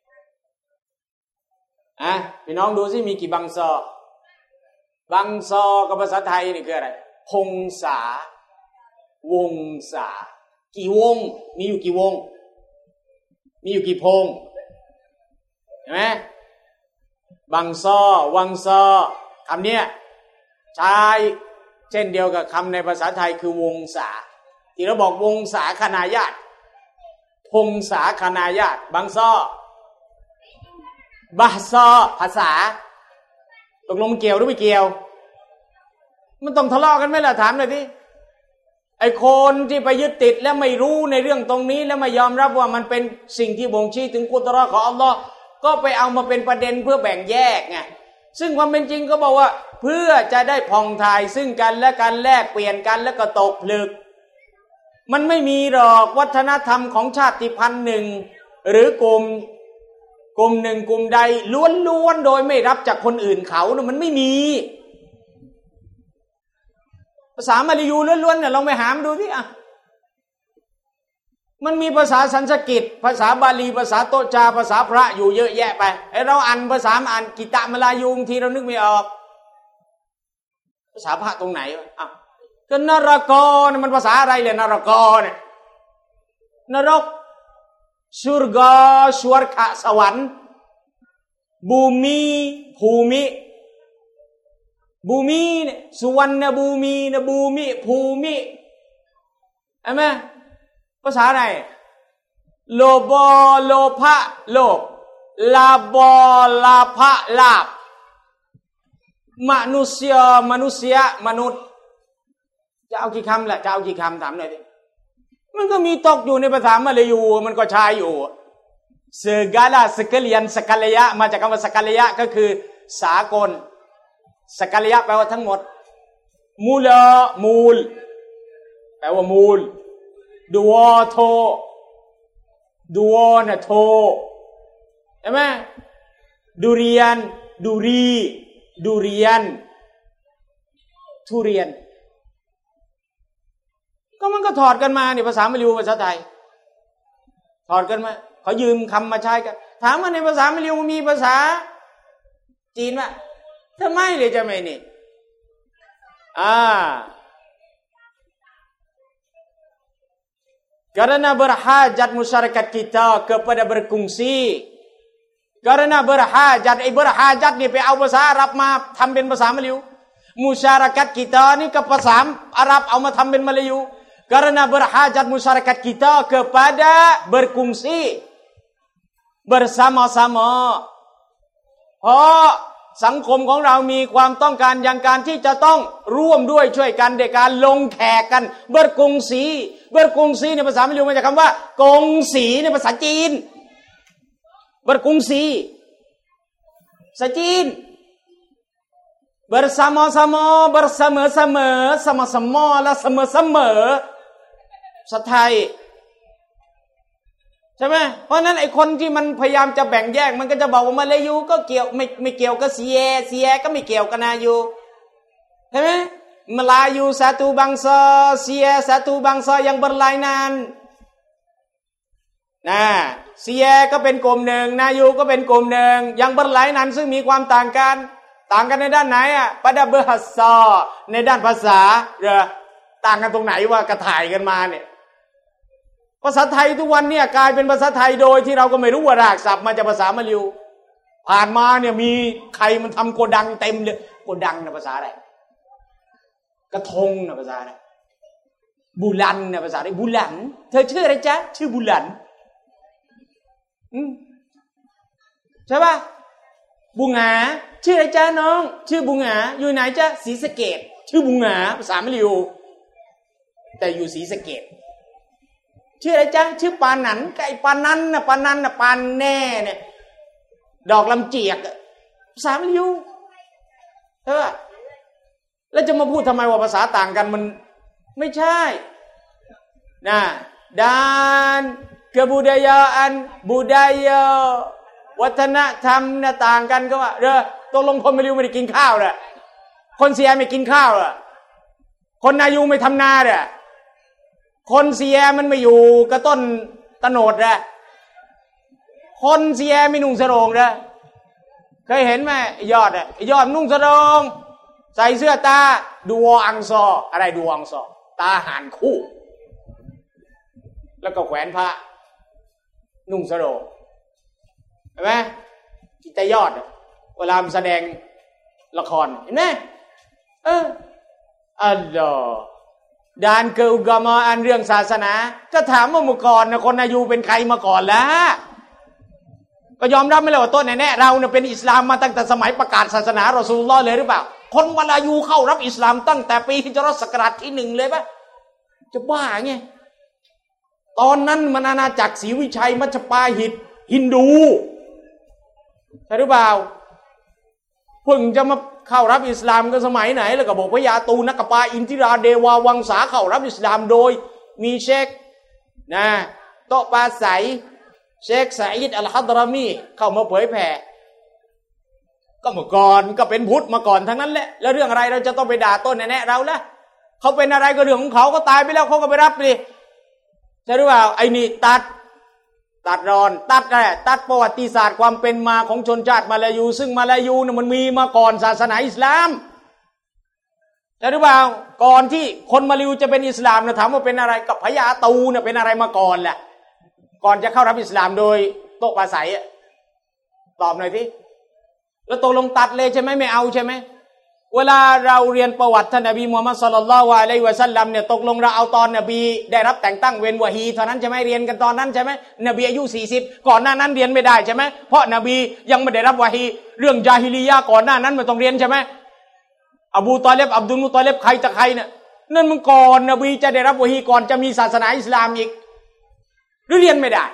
อ่ะพี่น้องดูสิมีกี่บังซอบังซอกับภาษาไทยนี่คืออะไรพงษาวงศากี่วงมีอยู่กี่วงมีอยู่กี่พงเห็นไหมบังซอวังซอคำนี้ใช้เช่นเดียวกับคำในภาษาไทยคือวงศาที่เราบอกวงศาคณาญาติพงศาคณาญาติบังซอบาซอภาษาตกลงเกี่ยวหรือไม่เกี่ยวมันต้องทะเลาะกันไหมล่ะถามหน่อยดิไอ้คนที่ไปยึดติดและไม่รู้ในเรื่องตรงนี้และไม่ยอมรับว่ามันเป็นสิ่งที่บ่งชี้ถึงกุตระของอัลลอฮ์ก็ไปเอามาเป็นประเด็นเพื่อแบ่งแยกไงซึ่งความเป็นจริงก็บอกว่าเพื่อจะได้ผ่องถ่ายซึ่งกันและกันแลกเปลี่ยนกันแล้วก็ตกผลึกมันไม่มีหรอกวัฒนธรรมของชาติพันธุ์หนึ่งหรือกลุ่มกลุ่มหนึ่งกลุ่มใดล้วนๆโดยไม่รับจากคนอื่นเขานะมันไม่มีภาษามลายูล้วนๆเนี่ยลองไปหามดูสิอ่ะมันมีภาษาสันสกฤตภาษาบาลีภาษาโตจาภาษาพระอยู่เยอะแยะไปไอ้เราอ่านภาษาอ่านกิตะมลายูบางทีเรานึกไม่ออกภาษาพระตรงไหนอ่ะก็นรกเนี่ยมันภาษาอะไรเลยนรกเนี่ยนรกสุรกาสวรรค์สวรรค์บูมีภูมิบูมีเนี่ยสุวรรณบูมีนะบูมิภูมิใช่ไหมภาษาอะไรโลบอโลภะโลภลาบอลาภะลาภมนุษยมนุษยมนุษย์จะเอากี่คำแหละจะเอากี่คำถามหน่อยดิมันก็มีตกอยู่ในภาษามลายูมันก็ใช้อยู่segala sekalian sekaliya มาจากคำว่า sekaliya ก็คือสากล sekaliya แปลว่าทั้งหมดมูลมูลแปลว่ามูลดูวอโทดูวอนะโทใช่ไหมดูเรียนดูรีดูเรียนทุเรียนก็มันก็ถอดกันมาเนี่ยภาษามลายูภาษาไทยถอดกันมาเขายืมคำมาใช้กันถามว่าในภาษามลายูมีภาษาจีนว่าทำไมเลยจะไม่นี่อ่าkarena berhajat masyarakat kita kepada berkongsi karena berhajatไอ้ berhajat นี่ไปเอาภาษาอาหรับมาทำเป็นภาษามลายูmasyarakat kita นี่ก็ภาษาอาหรับเอามาทำเป็นมลายูkarena berhajat masyarakat kita kepada berkongsi bersama-sama เพราะสังคมของเรามีความต้องการอย่างการที่จะต้องร่วมด้วยช่วยกันในการลงแขกกันเบิร์กงสีเบิร์กงสีในภาษามลายูมาจากคำว่ากงสีในภาษาจีนเบิร์กงสีภาษาจีน bersama-sama bersama-sama sama-sama และเสมอๆภาษาไทยใช่ไหมเพราะนั้นไอ้คนที่มันพยายามจะแบ่งแยกมันก็จะบอกว่ามาลายูก็เกี่ยวไม่ไม่เกี่ยวกับเซียเซียก็ไม่เกี่ยวกับนายูใช่ไหมมาลายู satu bangsa เซีย satu bangsa yang berlainan นะเซียก็เป็นกลุ่มหนึ่งนายูก็เป็นกลุ่มหนึ่งยังberlainanซึ่งมีความต่างกันต่างกันในด้านไหนอ่ะ pada bahasa ในด้านภาษาเหรอต่างกันตรงไหนว่ากระถ่ายกันมาเนี่ยภาษาไทยทุกวันเนี่ยกลายเป็นภาษาไทยโดยที่เราก็ไม่รู้ว่ารากศัพท์มาจากภาษามลายูผ่านมาเนี่ยมีใครมันทำโกดังเต็มเลยโกดังนะภาษาอะไรกระทงนะภาษาอะไรบุลันนะภาษาอะไรบุลันเธอชื่ออะไรจ๊ะชื่อบุลันอืมใช่ป่ะบุงหาชื่ออะไรจ๊ะน้องชื่อบุงหาอยู่ไหนจ๊ะศรีสะเกษชื่อบุงหาภาษามลายูแต่อยู่ศรีสะเกษชื่ออะไรจ๊ะชื่อปานันไก่ปานันน่ะปานันน่ะปานแน่เนี่ยดอกลำเจียกภาษามลายูเออแล้วจะมาพูดทำไมว่าภาษาต่างกันมันไม่ใช่นะ dan kebudayaan budaya วัฒนธรรมน่ะต่างกันก็ว่าเด้อตกลงคนมลายูไม่ได้กินข้าวเหรอคนเซียไม่กินข้าวเหรอคนนายูไม่ทำนาเหรอคนเซียมันไม่อยู่กระต้นตะโนดนะคนเซียไม่นุ่งสรงนะเคยเห็นไหมยอดอ่ะยอดนุ่งสรงใส่เสื้อตาดูอังซออะไรดูอังซอตาหานคู่แล้วก็แขวนพระนุ่งสรงเห็นไหมกิตยอดเวลาแสดงละครเห็นไหมเอออัลลอฮ์ด้านเกี่ยวกับมาอันเรื่องศาสนาก็ถามว่าเมื่อก่อนนะคนอายุเป็นใครมาก่อนแล้วก็ยอมรับไม่เลยว่าต้นแน่ๆเราเนี่ยเป็นอิสลามมาตั้งแต่สมัยประกาศศาสนารอซูลุลลอฮ์เลยหรือเปล่าคนมาลายูเข้ารับอิสลามตั้งแต่ปีฮิจเราะห์ศักราชที่หนึ่งเลยปะจะบ้าไงตอนนั้นมันอาณาจักรศรีวิชัยมัชปาหิตฮินดูใช่หรือเปล่าเพิ่งจะมาเข้ารับอิสลามกันสมัยไหนแล้วก็บอกพระยาตูนักปาอินทิราเดวาวังสาเข้ารับอิสลามโดยมีเชคนะโตปาไสเชคซาอิดอัลฮัดรามีเข้ามาเผยแผ่ก็เมื่อก่อนก็เป็นพุทธมาก่อนทั้งนั้นแหละแล้วเรื่องอะไรเราจะต้องไปด่าต้นแน่ๆเราล่ะเขาเป็นอะไรก็เรื่องของเขาก็ตายไปแล้วเขาก็ไปรับดิใช่หรือเปล่าไอ้นี่ตัดตัดรอนตัดอะไรตัดประวัติศาสตร์ความเป็นมาของชนชาติมาลายูซึ่งมาลายูเนี่ยมันมีมาก่อนศาสนาอิสลามใช่หรือเปล่าก่อนที่คนมาลายูจะเป็นอิสลามเนี่ยถามว่าเป็นอะไรกับพญาตูเนี่ยเป็นอะไรมาก่อนแหละก่อนจะเข้ารับอิสลามโดยโตปาไสตอบหน่อยสิแล้วตกลงตัดเลยใช่ไหมไม่เอาใช่ไหมเวลาเราเรียนประวัติท่านนบีมูฮัมมัดศ็อลลัลลอฮุอะลัยฮิวะซัลลัมเนี่ยตกลงเราเอาตอนนบีได้รับแต่งตั้งเว้นวะฮีเท่านั้นใช่ไหมเรียนกันตอนนั้นใช่ไหมนบีอายุสี่สิบก่อนหน้านั้นเรียนไม่ได้ใช่ไหมเพราะนบียังไม่ได้รับวะฮีเรื่องญาฮิลียะห์ก่อนหน้านั้นไม่ต้องเรียนใช่ไหมอบูตอเลบอับดุลมุตอเลบใครจะใครเนี่ยนั่นมันก่อนนบีจะได้รับวะฮีก่อนจะมีศาสนาอิสลามอีกหรือเรียนไม่ได้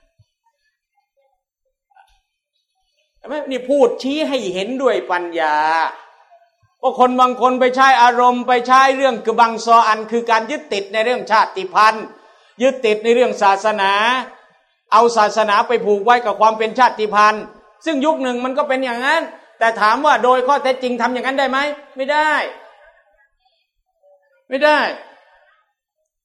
ใช่ไหมนี่พูดชี้ให้เห็นด้วยปัญญาว่าคนบางคนไปใช้อารมณ์ไปใช้เรื่องกบังซออันคือการยึดติดในเรื่องชาติพันธุ์ยึดติดในเรื่องศาสนาเอาศาสนาไปผูกไว้กับความเป็นชาติพันธุ์ซึ่งยุคหนึ่งมันก็เป็นอย่างนั้นแต่ถามว่าโดยข้อเท็จจริงทำอย่างนั้นได้ไหมไม่ได้ไม่ได้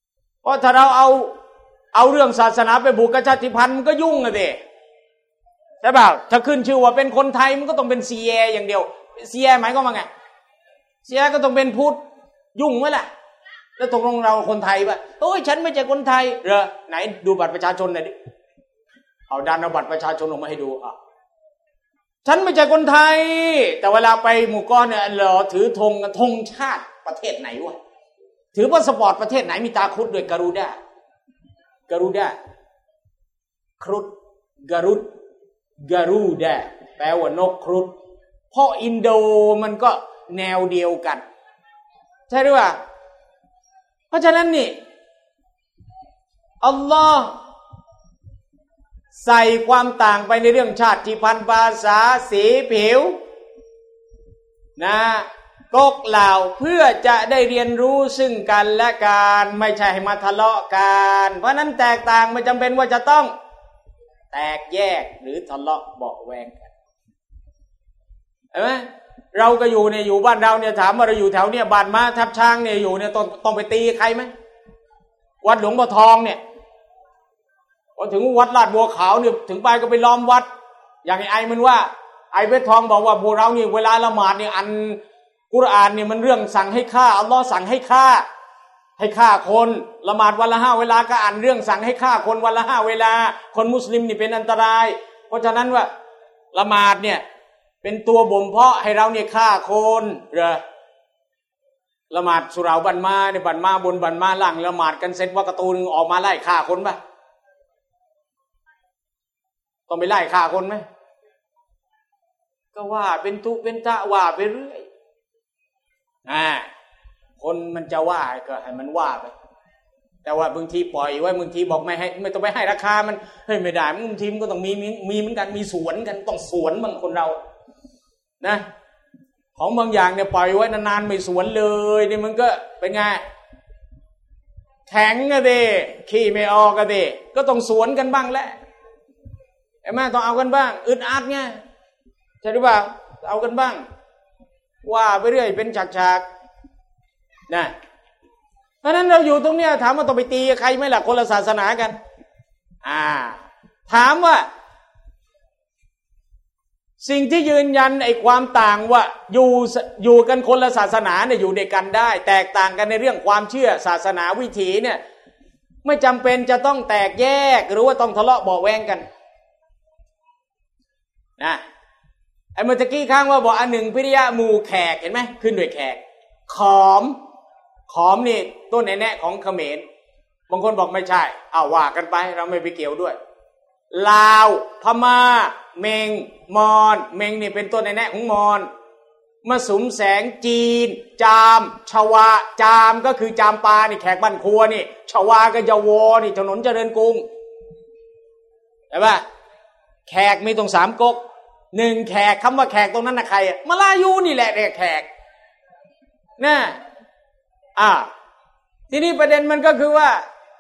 เพราะถ้าเราเอาเอาเรื่องศาสนาไปผูกกับชาติพันธุ์มันก็ยุ่งอะดิใช่เปล่าถ้าขึ้นชื่อว่าเป็นคนไทยมันก็ต้องเป็นซีเออย่างเดียวซีเอหมายความว่าไงซีเอก็ต้องเป็นพุทธยุ่งไหมล่ะแล้วตกลงเราคนไทยป่ะโอ้ยฉันไม่ใช่คนไทยเหรอไหนดูบัตรประชาชนหน่อยดิเอาดันเอาบัตรประชาชนออกมาให้ดูอ่ะฉันไม่ใช่คนไทยแต่เวลาไปหมู่ก้อนเนี่ยเหรอถือธงธงชาติประเทศไหนวะถือพาสปอร์ตประเทศไหนมีตาครุฑด้วยกรูดากรูดาครุฑกรุดกรูดาแปลว่านกครุฑเพราะอินโดมันก็แนวเดียวกันใช่หรือเปล่าเพราะฉะนั้นนี่อัลลอฮ์ใส่ความต่างไปในเรื่องชาติพันธุ์ภาษาสีผิวนะกกเหล่าเพื่อจะได้เรียนรู้ซึ่งกันและกันไม่ใช่ให้มาทะเลาะกันเพราะนั้นแตกต่างไม่จำเป็นว่าจะต้องแตกแยกหรือทะเลาะเบาะแวงกันเห็นไหมเราก็อยู่เนี่ยอยู่บ้านเราเนี่ยถามว่าเราอยู่แถวเนี่ยบ้านม้าทับช้างเนี่ยอยู่เนี่ยต้องต้องไปตีใครไหมวัดหลวงพ่อทองเนี่ยพอถึงวัดลาดบัวขาวเนี่ยถึงไปก็ไปล้อมวัดอย่างไอ้มันว่าไอ้เพชรทองบอกว่าพวกเราเนี่ยเวลาละหมาดเนี่ยอันกุรอานเนี่ยมันเรื่องสั่งให้ฆ่าอัลลอฮ์สั่งให้ฆ่าให้ฆ่าคนละหมาดวันละห้าเวลาก็อ่านเรื่องสั่งให้ฆ่าคนวันละห้าเวลาคนมุสลิมนี่เป็นอันตรายเพราะฉะนั้นว่าละหมาดเนี่ยเป็นตัวบ่มเพาะให้เราเนี่ยฆ่าคนเหรอละหมาดสุราบันมาเนี่ยบันมาบนบันมาล่างละหมาดกันเสร็จว่ากระตูนออกมาไล่ฆ่าคนป่ะต้องไปไล่ฆ่าคนไหมก็ว่าเป็นตุเป็นตะว่าไปเรื่อยอ่าคนมันจะว่าก็ให้มันว่าไปแต่ว่าบางทีปล่อยไว้บางทีบอกไม่ให้ไม่ต้องไปให้ราคามันเฮ้ยไม่ได้บางทีมันก็ต้องมีมีมีเหมือนกันมีสวนกันต้องสวนบางคนเรานะของบางอย่างเนี่ยปล่อยไว้นานๆไม่สวนเลยนี่มันก็เป็นไงแข็งอะเด้ขี้ไม่ออกอะเด้ก็ต้องสวนกันบ้างแหละไอ้แม่ต้องเอากันบ้างอึดอัดไงใช่หรือเปล่าเอากันบ้างว่าไปเรื่อยเป็นฉากๆนะเพราะนั้นเราอยู่ตรงเนี้ยถามว่าต้องไปตีใครไหมล่ะคนละศาสนากันอ่าถามว่าสิ่งที่ยืนยันไอ้ความต่างว่าอยู่อยู่กันคนละศาสนาเนี่ยอยู่ด้วยกันได้แตกต่างกันในเรื่องความเชื่อศาสนาวิถีเนี่ยไม่จำเป็นจะต้องแตกแยกหรือว่าต้องทะเลาะเบาะแวงกันนะไอ้เมื่อกี้ข้างว่าบอกอันหนึ่งพิริยะหมู่แขกเห็นไหมขึ้นด้วยแขกขอมขอมนี่ต้นแน่ๆของเขมรบางคนบอกไม่ใช่เอาว่ากันไปเราไม่ไปเกี่ยวด้วยลาวพม่าเมงมอญเมงนี่เป็นต้นแน่ๆของมอญมาสุมแสงจีนจามชวาจามก็คือจามปานี่แขกบ้านครัวนี่ชวาก็ยาวอนี่ถนนเจริญกรุงเห็นปะแขกมีตรงสามก๊กหนึ่งแขกคำว่าแขกตรงนั้นนะใครมาลายูนี่แหละเรียกแขกนะอ่าทีนี้ประเด็นมันก็คือว่า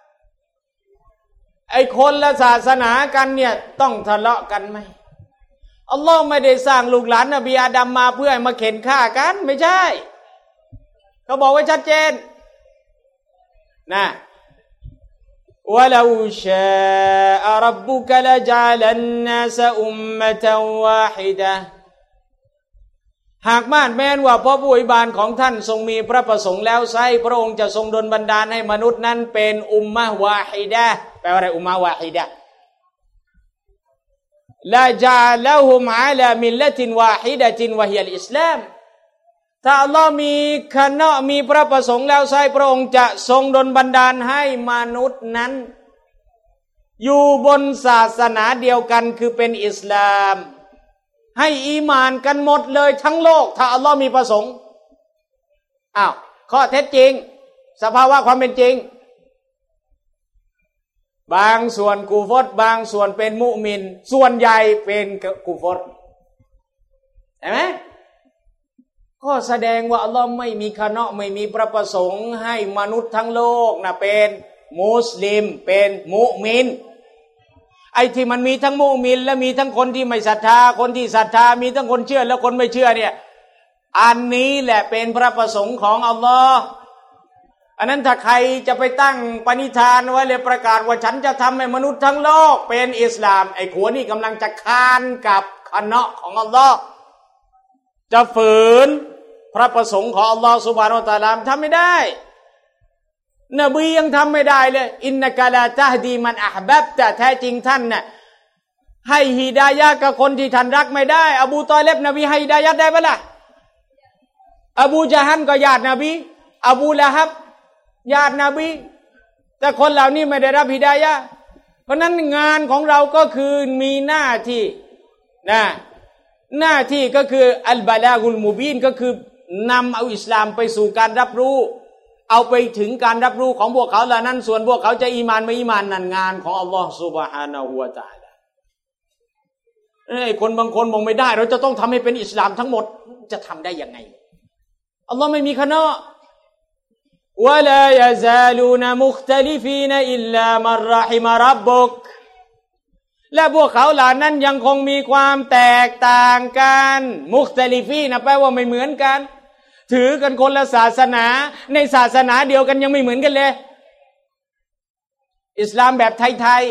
ไอ้คนละศาสนากันเนี่ยต้องทะเลาะกันไหมอัลลอฮ์ไม่ได้สร้างลูกหลานนบีอาดัมมาเพื่อให้มาเข็นฆ่ากันไม่ใช่เขาบอกไว้ชัดเจนนะวะลาชาอะร็อบบุกะละญะลันนาสอุมมะตันวาฮิดะห์หากม่านแม้นว่าพระผู้อวยบานของท่านทรงมีพระประสงค์แล้วไซพระองค์จะทรงดลบันดาลให้มนุษย์นั้นเป็นอุมมะฮ์วาฮิดะห์แปลว่าอะไรอุมมะฮ์วาฮิดะห์ละจาละฮุมอะลามิลละตินวาฮิดะตินวะฮิยัลอิสลามถ้าอัลลอฮ์มีคณะมีพระประสงค์แล้วไซพระองค์จะทรงดลบันดาลให้มนุษย์นั้นอยู่บนศาสนาเดียวกันคือเป็นอิสลามให้อีหม่านกันหมดเลยทั้งโลกถ้าอัลลอฮ์มีประสงค์อ้าวข้อเท็จจริงสภาวะความเป็นจริงบางส่วนกูฟรบางส่วนเป็นมุมินส่วนใหญ่เป็นกูฟรเห็นไหมก็แสดงว่าอัลลอฮ์ไม่มีคณะไม่มีพระประสงค์ให้มนุษย์ทั้งโลกนะเป็นมุสลิมเป็นมุมินไอ้ที่มันมีทั้งมุมินและมีทั้งคนที่ไม่ศรัทธาคนที่ศรัทธามีทั้งคนเชื่อและคนไม่เชื่อเนี่ยอันนี้แหละเป็นพระประสงค์ของอัลลอฮ์ไอันนั้นถ้าใครจะไปตั้งปณิธานไว้เลยประกาศว่าฉันจะทำให้มนุษย์ทั้งโลกเป็นอิสลามไอ้ขัวนี่กำลังจะค้านกับคณะของอัลลอฮ์จะฝืนพระประสงค์ของอัลลอฮ์ซุบฮานะฮูวะตะอาลาทำไม่ได้นบียังทำไม่ได้เลยอินนะกะลาตะฮดีมันอะห์บับแต่แท้จริงท่านน่ะให้ฮิดายะห์กับคนที่ท่านรักไม่ได้อบูตอเลบนบีให้ฮิดายะห์ได้ปะล่ะอบูญะฮัลก็ญาตินบีอบูละฮับญาตินบีแต่คนเหล่านี้ไม่ได้รับฮิดายะห์เพราะนั้นงานของเราก็คือมีหน้าที่นะหน้าที่ก็คืออัลบะลากุลมุบีนก็คือนำเอาอิสลามไปสู่การรับรู้เอาไปถึงการรับรู้ของพวกเขาเหล่านั้นส่วนพวกเขาจะอีมานไม่อีมานนั่นงานของอัลลอฮฺซุบฮานะฮูวะตะอาลาไอ้คนบางคนมองไม่ได้เราจะต้องทำให้เป็นอิสลามทั้งหมดจะทำได้ยังไงอัลลอฮ์ไม่มีคณะวะลายะซาลูนมุคตลิฟีนอิลลามันรอฮิมะร็อบบุกและพวกเขาเหล่านั้นยังคงมีความแตกต่างกันมุคตลิฟีนะแปลว่าไม่เหมือนกันถือกันคนละศาสนาในศาสนาเดียวกันยังไม่เหมือนกันเลยอิสลามแบบไทย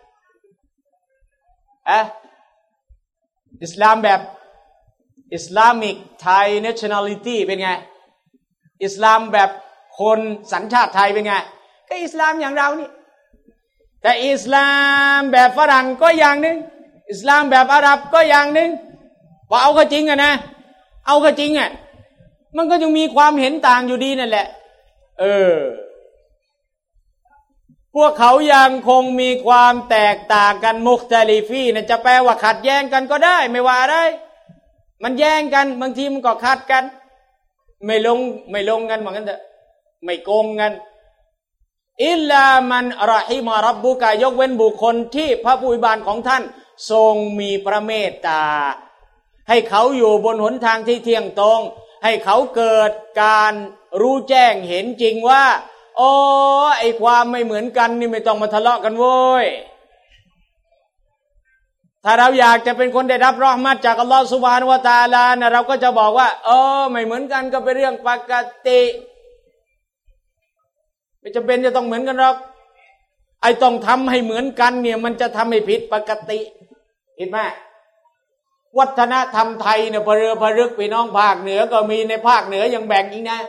ๆอะอิสลามแบบอิสลามิกไทย nationality เป็นไงอิสลามแบบคนสัญชาติไทยเป็นไงก็อิสลามอย่างเรานี่แต่อิสลามแบบฝรั่งก็อย่างนึงอิสลามแบบอาหรับก็อย่างนึงพอเอาเข้าจริงอะนะเอาเข้าจริงอะมันก็ยังมีความเห็นต่างอยู่ดีนั่นแหละเออพวกเขายังคงมีความแตกต่างกันมุคตะลิฟีนะจะแปลว่าขัดแย้งกันก็ได้ไม่ว่าอะไรมันแย่งกันบางทีมันก็ขัดกันไม่ลงไม่ลงกันเหมือนกันเถอะไม่โกงกันอิลลามันรอฮิมะร็อบบุกะยกเว้นบุคคลที่พระผู้อภิบาลของท่านทรงมีพระเมตตาให้เขาอยู่บนหนทางที่เที่ยงตรงให้เขาเกิดการรู้แจ้งเห็นจริงว่าโอ้ไอความไม่เหมือนกันนี่ไม่ต้องมาทะเลาะกันโว้ยถ้าเราอยากจะเป็นคนได้รับเราะห์มัตจากอัลลอฮฺซุบฮานะฮูวะตะอาลานะเราก็จะบอกว่าเออไม่เหมือนกันก็เป็นเรื่องปกติไม่จำเป็นจะต้องเหมือนกันหรอกไอต้องทำให้เหมือนกันเนี่ยมันจะทำให้ผิดปกติเห็นไหมวัฒนธรรมไทยเนี่ยพะเรือพะรึกพี่น้องภาคเหนือก็มีในภาคเหนือยังแบ่งอีกนะ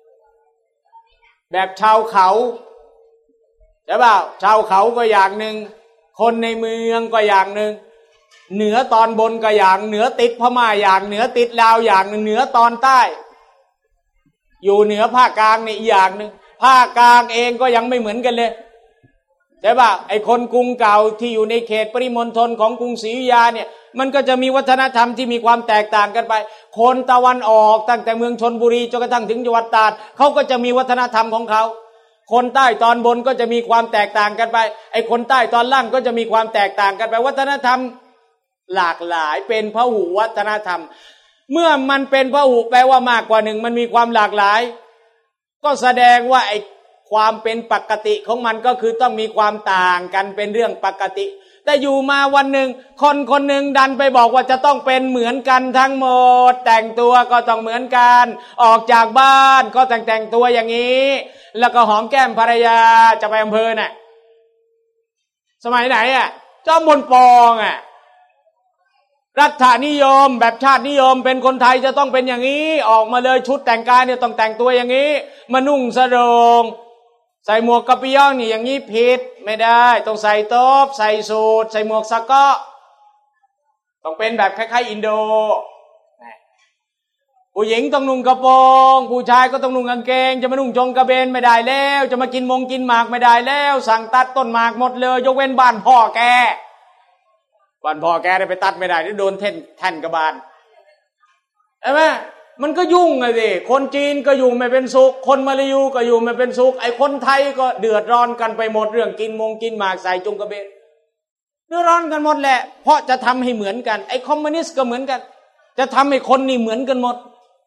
แบบชาวเขาใช่ป่าวชาวเขาก็อย่างหนึ่งคนในเมืองก็อย่างหนึ่งเหนือตอนบนก็อย่างเหนือติดพม่าอย่างเหนือติดลาวอย่างหนึ่งเหนือตอนใต้อยู่เหนือภาคกลางนี่อีกอย่างหนึ่งภาคกลางเองก็ยังไม่เหมือนกันเลยใช่ป่ะไอ้คนกรุงเก่าที่อยู่ในเขตปริมณฑลของกรุงศรีอยุธยาเนี่ยมันก็จะมีวัฒนธรรมที่มีความแตกต่างกันไปคนตะวันออกตั้งแต่เมืองชลบุรีจนกระทั่งถึงจังหวัดตราดเขาก็จะมีวัฒนธรรมของเขาคนใต้ตอนบนก็จะมีความแตกต่างกันไปไอ้คนใต้ตอนล่างก็จะมีความแตกต่างกันไปวัฒนธรรมหลากหลายเป็นพหุวัฒนธรรมเมื่อมันเป็นพหุแปลว่ามากกว่าหนึ่งมันมีความหลากหลายก็แสดงว่าไอ้ความเป็นปกติของมันก็คือต้องมีความต่างกันเป็นเรื่องปกติแต่อยู่มาวันหนึ่งคนคนหนึ่งดันไปบอกว่าจะต้องเป็นเหมือนกันทั้งหมดแต่งตัวก็ต้องเหมือนกันออกจากบ้านก็แต่งแต่งตัวอย่างนี้แล้วก็หอมแก้มภรรยาจะไปอำเภอน่ะสมัยไหนอ่ะจอมพลปองอ่ะรัฐนิยมแบบชาตินิยมเป็นคนไทยจะต้องเป็นอย่างนี้ออกมาเลยชุดแต่งกายเนี่ยต้องแต่งตัวอย่างนี้มานุ่งสรงใส่หมวกกะปิยองนี่อย่างนี้ผิดไม่ได้ต้องใส่โต๊ะใส่สูทใส่หมวกสก๊อตต้องเป็นแบบคล้ายๆอินโดผู้หญิงต้องนุ่งกระโปรงผู้ชายก็ต้องนุ่งกางเกงจะมานุ่งจงกระเบนไม่ได้แล้วจะมากินมงกินหมากไม่ได้แล้วสั่งตัดต้นหมากหมดเลยยกเว้นบ้านพ่อแกบ้านพ่อแกได้ไปตัดไม่ได้ที่โดนแท่นแท่นกระบาลใช่ไหมมันก็ยุ่งเลยสิคนจีนก็อยู่ไม่เป็นสุขคนมาลายูก็อยู่ไม่เป็นสุขไอ้คนไทยก็เดือดร้อนกันไปหมดเรื่องกินมงกินหมากใส่จงกระเบนเดือดร้อนกันหมดแหละเพราะจะทำให้เหมือนกันไอ้คอมมิวนิสต์ก็เหมือนกันจะทำให้คนนี่เหมือนกันหมด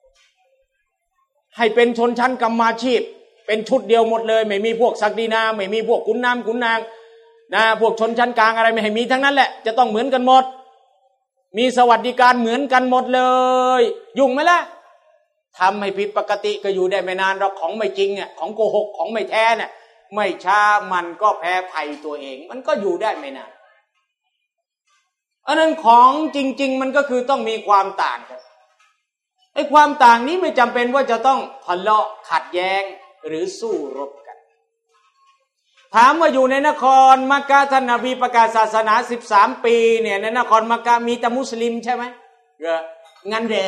ให้เป็นชนชั้นกรรมาชีพเป็นชุดเดียวหมดเลยไม่มีพวกศักดินาไม่มีพวกขุนนางขุนนางนะพวกชนชั้นกลางอะไรไม่ให้มีทั้งนั้นแหละจะต้องเหมือนกันหมดมีสวัสดิการเหมือนกันหมดเลยยุ่งไหมล่ะทำให้ผิดปกติก็อยู่ได้ไม่นานหรอกของไม่จริงอ่ะของโกหกของไม่แท้เนี่ยไม่ช้ามันก็แพ้ภัยตัวเองมันก็อยู่ได้ไม่นานอันนั้นของจริงๆมันก็คือต้องมีความต่างกันไอ้ความต่างนี้ไม่จำเป็นว่าจะต้องทะเลาะขัดแย้งหรือสู้รบกันถามว่าอยู่ในนครมักกะท่านนบีประกาศศาสนาสิบสามปีเนี่ยในนครมักกะมีแต่มุสลิมใช่ไหมเอองั้นแด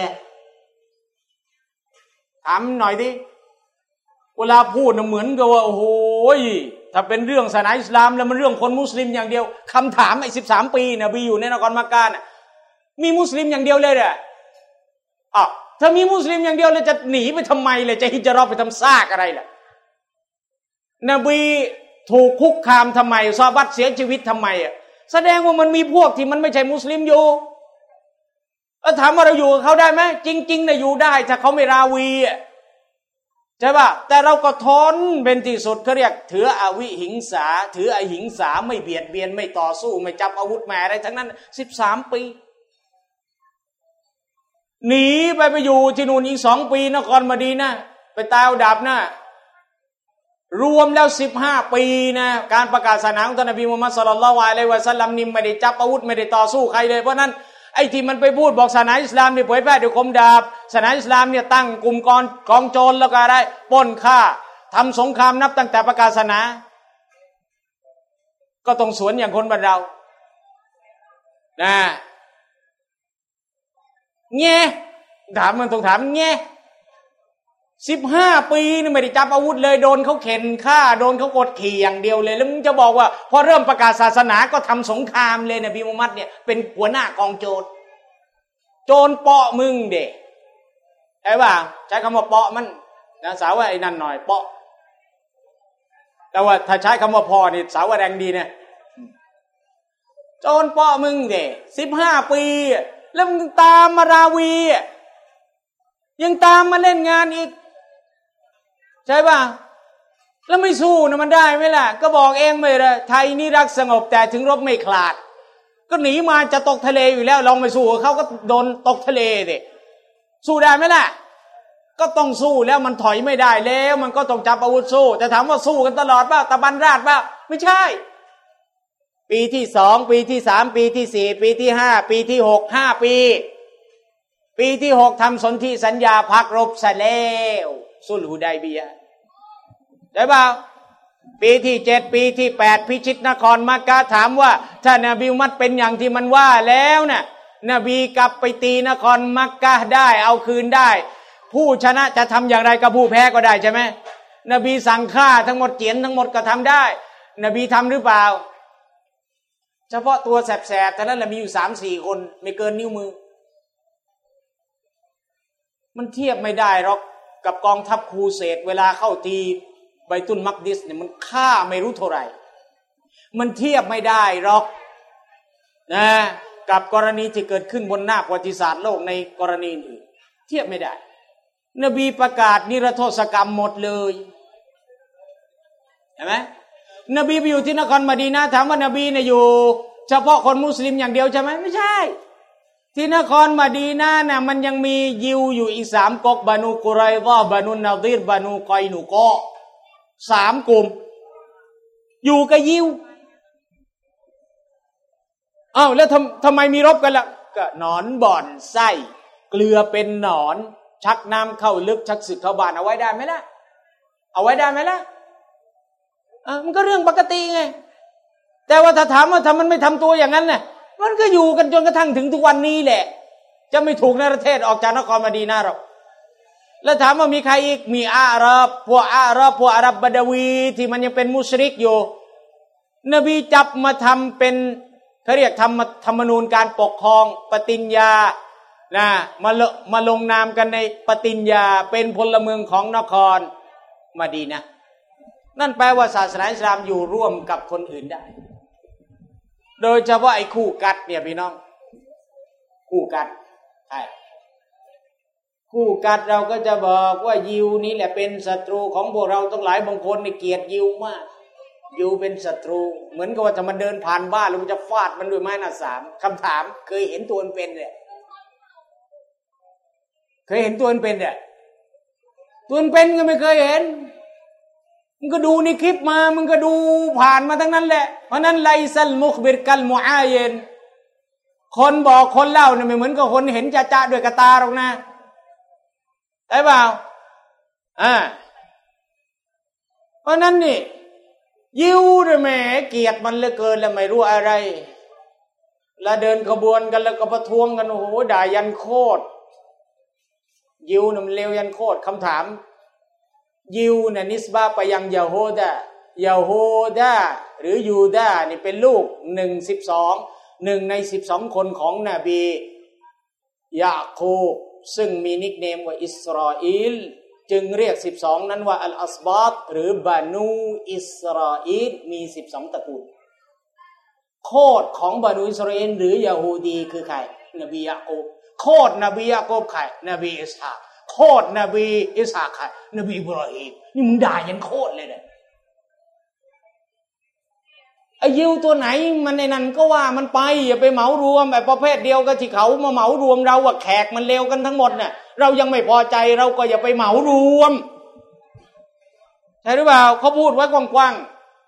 ถามหน่อยดิเวลาพูดนะเหมือนกับว่าโอ้โหถ้าเป็นเรื่องศาสนาอิสลามแล้วมันเรื่องคนมุสลิมอย่างเดียวคำถามไอ้สิบสามปีนบีอยู่ในนครมักกะน่ะมีมุสลิมอย่างเดียวเลยเหรออ้าวถ้ามีมุสลิมอย่างเดียวเลยจะหนีไปทำไมเลยจะฮิจเราะห์ไปทำซากอะไรล่ะนบีถูกคุกคามทำไมซอฮาบะห์เสียชีวิตทำไมอ่ะแสดงว่ามันมีพวกที่มันไม่ใช่มุสลิมอยู่แล้วถามว่าเราอยู่กับเขาได้ไหมจริงๆนะอยู่ได้ถ้าเขาไม่ราวีอ่ะใช่ป่ะแต่เราก็ทนเป็นที่สุดเขาเรียกถืออวิหิงสาถืออหิงสาไม่เบียดเบียนไม่ต่อสู้ไม่จับอาวุธแม่อะไรทั้งนั้นสิบสามปีหนีไปไปอยู่ที่นู่นอีกสองปีนครมะดีนะห์ไปตายเอาดาบหน้ารวมแล้วสิบห้าปีนะการประกาศศาสนาของท่านนบีมุฮัมมัดศ็อลลัลลอฮุอะลัยฮิวะซัลลัมนี่ไม่ได้จับอาวุธไม่ได้ต่อสู้ใครเลยเพราะนั้นไอ้ที่มันไปพูดบอกศาสนาอิสลามนี่เผยแพร่ด้วยคมดาบศาสนาอิสลามเนี่ยตั้งกลุ่มกองกองโจรแล้วก็อะไรปล้นฆ่าทำสงครามนับตั้งแต่ประกาศศาสนาก็ต้องสวนอย่างคนบ้านเรานะแง่ถามมันต้องถามแง่สิบห้าปีนี่ไม่ได้จับอาวุธเลยโดนเขาเข็นฆ่าโดนเขากดขี่อย่างเดียวเลยแล้วมึงจะบอกว่าพอเริ่มประกาศศาสนาก็ทำสงครามเลยนบีมุฮัมมัดเนี่ยเป็นหัวหน้ากองโจรโจรเปาะมึงเด็กใช่ป่ะใช้คำว่าเปาะมันนะสาวว่าไอ้นั่นหน่อยเปาะแต่ว่าถ้าใช้คำว่าพอนี่สาวว่าแรงดีเนี่ยโจรเปาะมึงเด็กสิบห้าปีแล้วมึงตามมาราวียังตามมาเล่นงานอีกใช่ป่ะแล้วไม่สู้นะมันได้ไหมล่ะก็บอกเองไม่เลยไทยนี่รักสงบแต่ถึงรบไม่ขลาดก็หนีมาจะตกทะเลอยู่แล้วลองไปสู้เขาก็โดนตกทะเลสิสู้ได้ไหมล่ะก็ต้องสู้แล้วมันถอยไม่ได้แล้วมันก็ต้องจับอาวุธสู้แต่ถามว่าสู้กันตลอดป่ะตะบันราดป่ะไม่ใช่ปีที่สองปีที่สามปีที่สี่ปีที่ห้าปีที่หกห้าปีปีที่หกทำสนธิสัญญาพักรบซะแล้วซุลฮุดัยบียะห์ได้เปล่าปีที่เจ็ดปีที่แปดพิชิตนครมักกะถามว่าถ้านบีมุฮัมมัดเป็นอย่างที่มันว่าแล้วน่ะนบีกลับไปตีนครมักกะได้เอาคืนได้ผู้ชนะจะทำอย่างไรกับผู้แพ้ก็ได้ใช่ไหมนบีสั่งฆ่าทั้งหมดเจียนทั้งหมดก็ทำได้นบีทำหรือเปล่าเฉพาะตัวแสบๆแต่นั้นแหละมีอยู่สามสี่คนไม่เกินนิ้วมือมันเทียบไม่ได้หรอกกับกองทัพครูเสดเวลาเข้าตีไบตุลมักดิสเนี่ยมันฆ่าไม่รู้เท่าไหร่มันเทียบไม่ได้หรอกนะกับกรณีที่เกิดขึ้นบนหน้าประวัติศาสตร์โลกในกรณีอื่นเทียบไม่ได้นบีประกาศนิรโทษกรรมหมดเลยเห็นไหมนบีไปอยู่ที่นครมะดีนะห์ถามว่านบีเนี่ยอยู่เฉพาะคนมุสลิมอย่างเดียวใช่ไหมไม่ใช่ที่นครมะดีนะห์น่ะมันยังมียิวอยู่อีกสามก๊กบานูกุไรฎอบานูนาดีรบานูกอยนูกอสามกลุ่มอยู่กับยิวอ้าวแล้วทำทำไมมีรบกันล่ะก็หนอนบ่อนไส้เกลือเป็นหนอนชักน้ำเข้าลึกชักสึกเข้าบ้านเอาไว้ได้ไหมล่ะเอาไว้ได้ไหมล่ะอ่ะมันก็เรื่องปกติไงแต่ว่าถ้าถามว่าถ้ามันไม่ทำตัวอย่างนั้นน่ะมันก็อยู่กันจนกระทั่งถึงทุกวันนี้แหละจะไม่ถูกในประเทศออกจากนครมะดีนะห์หรอกแล้วถามว่ามีใครอีกมีอาหรับพวกอาหรับพวกอาหรับบะดาวีที่มันยังเป็นมุชริกอยู่นบีจับมาทำเป็นเขาเรียกธรรมธรรมนูญการปกครองปฏิญญานะมามาลงนามกันในปฏิญญาเป็นพลเมืองของนครมะดีนะห์นั่นแปลว่าศาสนาอิสลามอยู่ร่วมกับคนอื่นได้โดยเฉพาะไอ้คู่กัดเนี่ยพี่น้องคู่กัดใช่คู่กัดเราก็จะบอกว่ายิวนี้แหละเป็นศัตรูของพวกเราทั้งหลายบางคนเนี่ยเกลียดยิวมากยิวเป็นศัตรูเหมือนกับว่าถ้ามันเดินผ่านบ้านแล้วมันจะฟาดมันด้วยไม้หน้าสามคำถามเคยเห็นตัวมันเป็นเนี่ยเคยเห็นตัวมันเป็นเนี่ยตัวเป็นก็ไม่เคยเห็นมึงก็ดูในคลิปมามึงก็ดูผ่านมาทั้งนั้นแหละเพราะนั้นไลซัลมุคบิรกัลมุอายินคนบอกคนเล่าเนี่ยไม่เหมือนกับคนเห็นจะๆด้วยกระตาหรอกนะได้เปล่าอ่าเพราะนั้นนี่ยิวเนี่ยแหมเกลียดมันเหลือเกินแล้วไม่รู้อะไรแล้วเดินขบวนกันแล้วก็ประท้วงกันโอ้โหด่ายันโคตรยิวเนี่ยมันเลวยันโคตรคำถามยิวเนี่ยนิสบะไปยังยาโฮดายาโฮดาหรือยูดานี่เป็นลูกหนึ่งสิบสองหนึ่งในสิบสองคนของนบียาคูบซึ่งมีนิกเนมว่าอิสราเอลจึงเรียกสิบสองนั้นว่าอัลอัสบาตหรือบานูอิสราเอลมีสิบสองตระกูลโคดของบานูอิสราเอลหรือยาฮูดีคือใครนบียาคูบโคดนบียาคูบใครนบีอิสฮากโคดนบีอิสฮากใครนบีอิบราฮิมนี่มึงด่ายันโคดเลยเนี่ยไอ้ยิวตัวไหนมันในนั้นก็ว่ามันไปอย่าไปเหมารวมแบบประเภทเดียวกับที่เขามาเหมารวมเราว่าแขกมันเลวกันทั้งหมดเนี่ยเรายังไม่พอใจเราก็อย่าไปเหมารวมใช่หรือเปล่าเขาพูดไว้กว้าง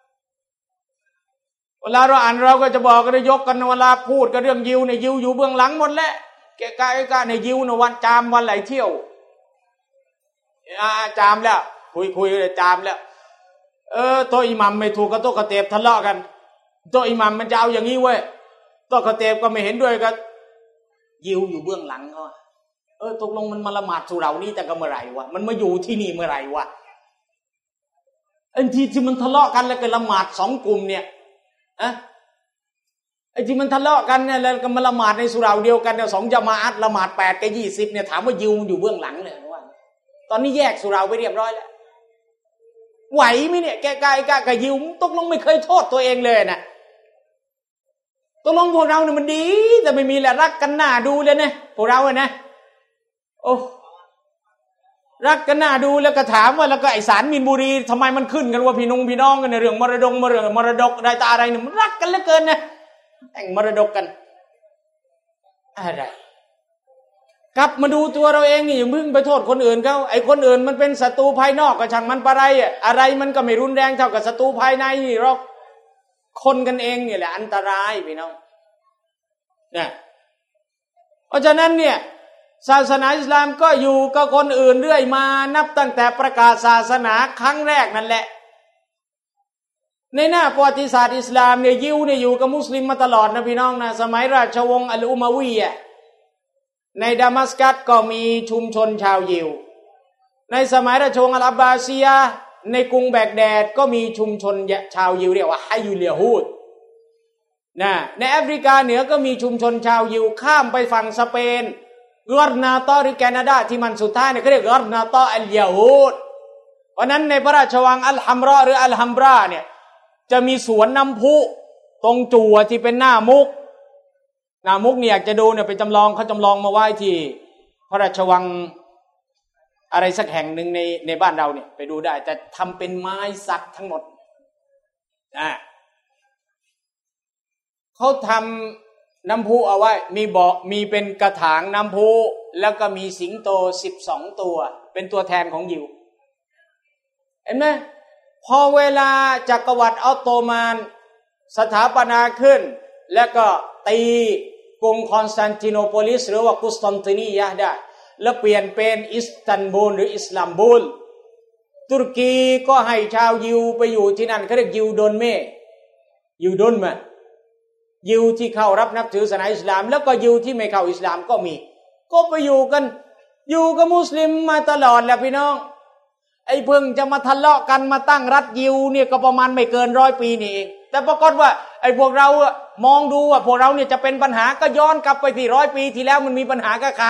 ๆเวลาเราอ่านเราก็จะบอกกันยกกันเวลาพูดกันเรื่องยิวเนี่ยยิวอยู่เบื้องหลังหมดแหละแกกะไอ้กะในยิวเนี่ยวันจามวันไหลเที่ยวอ่าจามแล้วคุยคุยเลยจามแล้วเออโตอิหมัมไม่ถูกกับโตกระเตบทะเลาะกันโตอิหมัมมันจะเอาอย่างนี้เว้ยโตกระเตบก็ไม่เห็นด้วยกันยิวอยู่เบื้องหลังเขาเออตกลงมันมาละหมาดสุเรานี่แต่ก็เมื่อไหร่วะมันมาอยู่ที่นี่เมื่อไหร่วะไอ้ที่ที่มันทะเลาะกันแล้วก็ละหมาดสองกลุ่มเนี่ยอะไอ้ที่มันทะเลาะกันเนี่ยแล้วก็มาละหมาดในสุเราเดียวกันเนี่ยสองญะมาอะห์ละหมาดแปดกับยี่สิบเนี่ยถามว่ายิวมันอยู่เบื้องหลังเลยว่าตอนนี้แยกสุเราไปเรียบร้อยแล้วไหวไหมเนี่ยแกกายกะกะยิวตกลงไม่เคยโทษตัวเองเลยนะตกลงพวกเราเนี่ยมันดีแต่ไม่มีแหละรักกันหน้าดูเลยนะพวกเราเนี่ยนะโอ้รักกันหน้าดูแล้วก็ถามว่าแล้วก็ไอสารมีนบุรีทำไมมันขึ้นกันว่าพี่นงพี่น้องกันในเรื่องมรดกมรดกมรดกอะไรตาอะไรเนี่ยมันรักกันเหลือเกินนะแต่งมรดกกันอะไรกลับมาดูตัวเราเองนี่อย่าพึ่งไปโทษคนอื่นเขาไอ้คนอื่นมันเป็นศัตรูภายนอกก็ช่างมันปะไรอ่ะอะไรมันก็ไม่รุนแรงเท่ากับศัตรูภายในนี่หรอกคนกันเองนี่แหละอันตรายพี่น้องเนี่ยเพราะฉะนั้นเนี่ยศาสนาอิสลามก็อยู่กับคนอื่นเรื่อยมานับตั้งแต่ประกาศศาสนาครั้งแรกนั่นแหละในหน้าประวัติศาสตร์อิสลามเนี่ยยิวเนี่ยอยู่กับมุสลิมมาตลอดนะพี่น้องนะสมัยราชวงศ์อัลอุมาวียะในดามัสกัสก็มีชุมชนชาวยิวในสมัยราชวงศ์อัลอับบาซียะในกรุงแบกแดดก็มีชุมชนชาวยิวเรียกว่าฮายุลยะฮูดนะในแอฟริกาเหนือก็มีชุมชนชาวยิวข้ามไปฝั่งสเปนกอร์นาตอหรือแคนาดาที่มันสุดท้ายเนี่ยเขาเรียกกอร์นาตออัลยะฮูดเพราะนั้นในพระราชวังอัลฮัมรอหรืออัลฮัมบราเนี่ยจะมีสวนน้ำพุตรงจั่วที่เป็นหน้ามุกหน้ามุกเนี่ยอยากจะดูเนี่ยไปจำลองเขาจำลองมาไว้ที่พระราชวังอะไรสักแห่งหนึ่งในในบ้านเราเนี่ยไปดูได้แต่ทำเป็นไม้สักทั้งหมดอ่าเขาทำน้ำพุเอาไว้มีบ่อมีเป็นกระถางน้ำพุแล้วก็มีสิงโตสิบสองตัวเป็นตัวแทนของยิวเห็นไหมพอเวลาจักรวรรดิออตโตมันสถาปนาขึ้นแล้วก็ตีกรุงคอนสแตนติโนโพลิสหรือว่ากุสตันตินียะห์ได้แล้วเปลี่ยนเป็นอิสตันบูลหรืออิสลามบูลตุรกีก็ให้ชาวยิวไปอยู่ที่นั่นเขาเรียกยิวโดนเมยิวโดนมายิวที่เข้ารับนับถือศาสนาอิสลามแล้วก็ยิวที่ไม่เข้าอิสลามก็มีก็ไปอยู่กันอยู่กับมุสลิมมาตลอดแหละพี่น้องไอ้เพิ่งจะมาทะเลาะกันมาตั้งรัฐยิวเนี่ยก็ประมาณไม่เกินร้อยปีนี่เองแต่ปรากฏว่าไอ้พวกเราอะมองดูว่าพวกเราเนี่ยจะเป็นปัญหาก็ย้อนกลับไปที่ร้อยปีที่แล้วมันมีปัญหากับใคร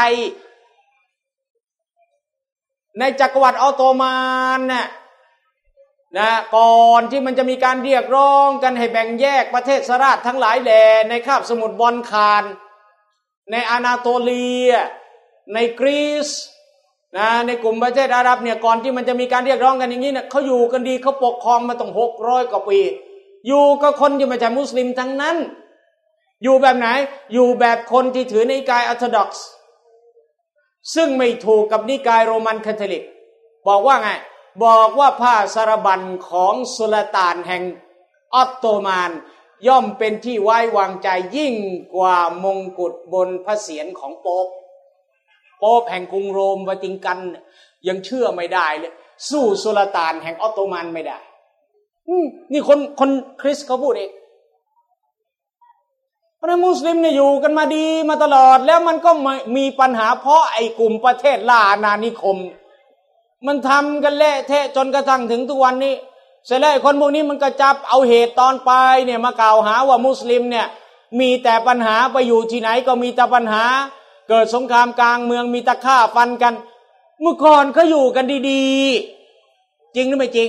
ในจักรวรรดิออตโตมันน่ะนะก่อนที่มันจะมีการเรียกร้องกันให้แบ่งแยกประเทศสราชทั้งหลายแหล่ในคาบสมุทรบอลคานในอานาโตเลียในกรีซนะในกลุ่มประเทศอาหรับเนี่ยก่อนที่มันจะมีการเรียกร้องกันอย่างนี้เนี่ยเขาอยู่กันดีเขาปกครองมาตั้งหกร้อยกว่าปีอยู่กับคนที่ไม่ใช่มุสลิมทั้งนั้นอยู่แบบไหนอยู่แบบคนที่ถือนิกายออร์โธดอกซ์ซึ่งไม่ถูกกับนิกายโรมันคาทอลิกบอกว่าไงบอกว่าผ้าสารบัญของสุลต่านแห่งออตโตมันย่อมเป็นที่ไว้วางใจยิ่งกว่ามงกุฎบนพระเศียรของโป๊ปโป๊ปแห่งกรุงโรมวาติกันยังเชื่อไม่ได้เลยสู้สุลต่านแห่งออตโตมันไม่ได้นี่คนคนคริสต์เขาพูดเองเพราะมุสลิมเนี่ยอยู่กันมาดีมาตลอดแล้วมันก็มีปัญหาเพราะไอ้กลุ่มประเทศล่าอาณานิคมมันทำกันเละเทะจนกระทั่งถึงทุกวันนี้เสร็จแล้วไอ้คนพวกนี้มันก็จับเอาเหตุตอนปลายเนี่ยมากล่าวหาว่ามุสลิมเนี่ยมีแต่ปัญหาไปอยู่ที่ไหนก็มีแต่ปัญหาเกิดสงครามกลางเมืองมีตะฆ่าฟันกันเมื่อก่อนเขาอยู่กันดีๆจริงหรือไม่จริง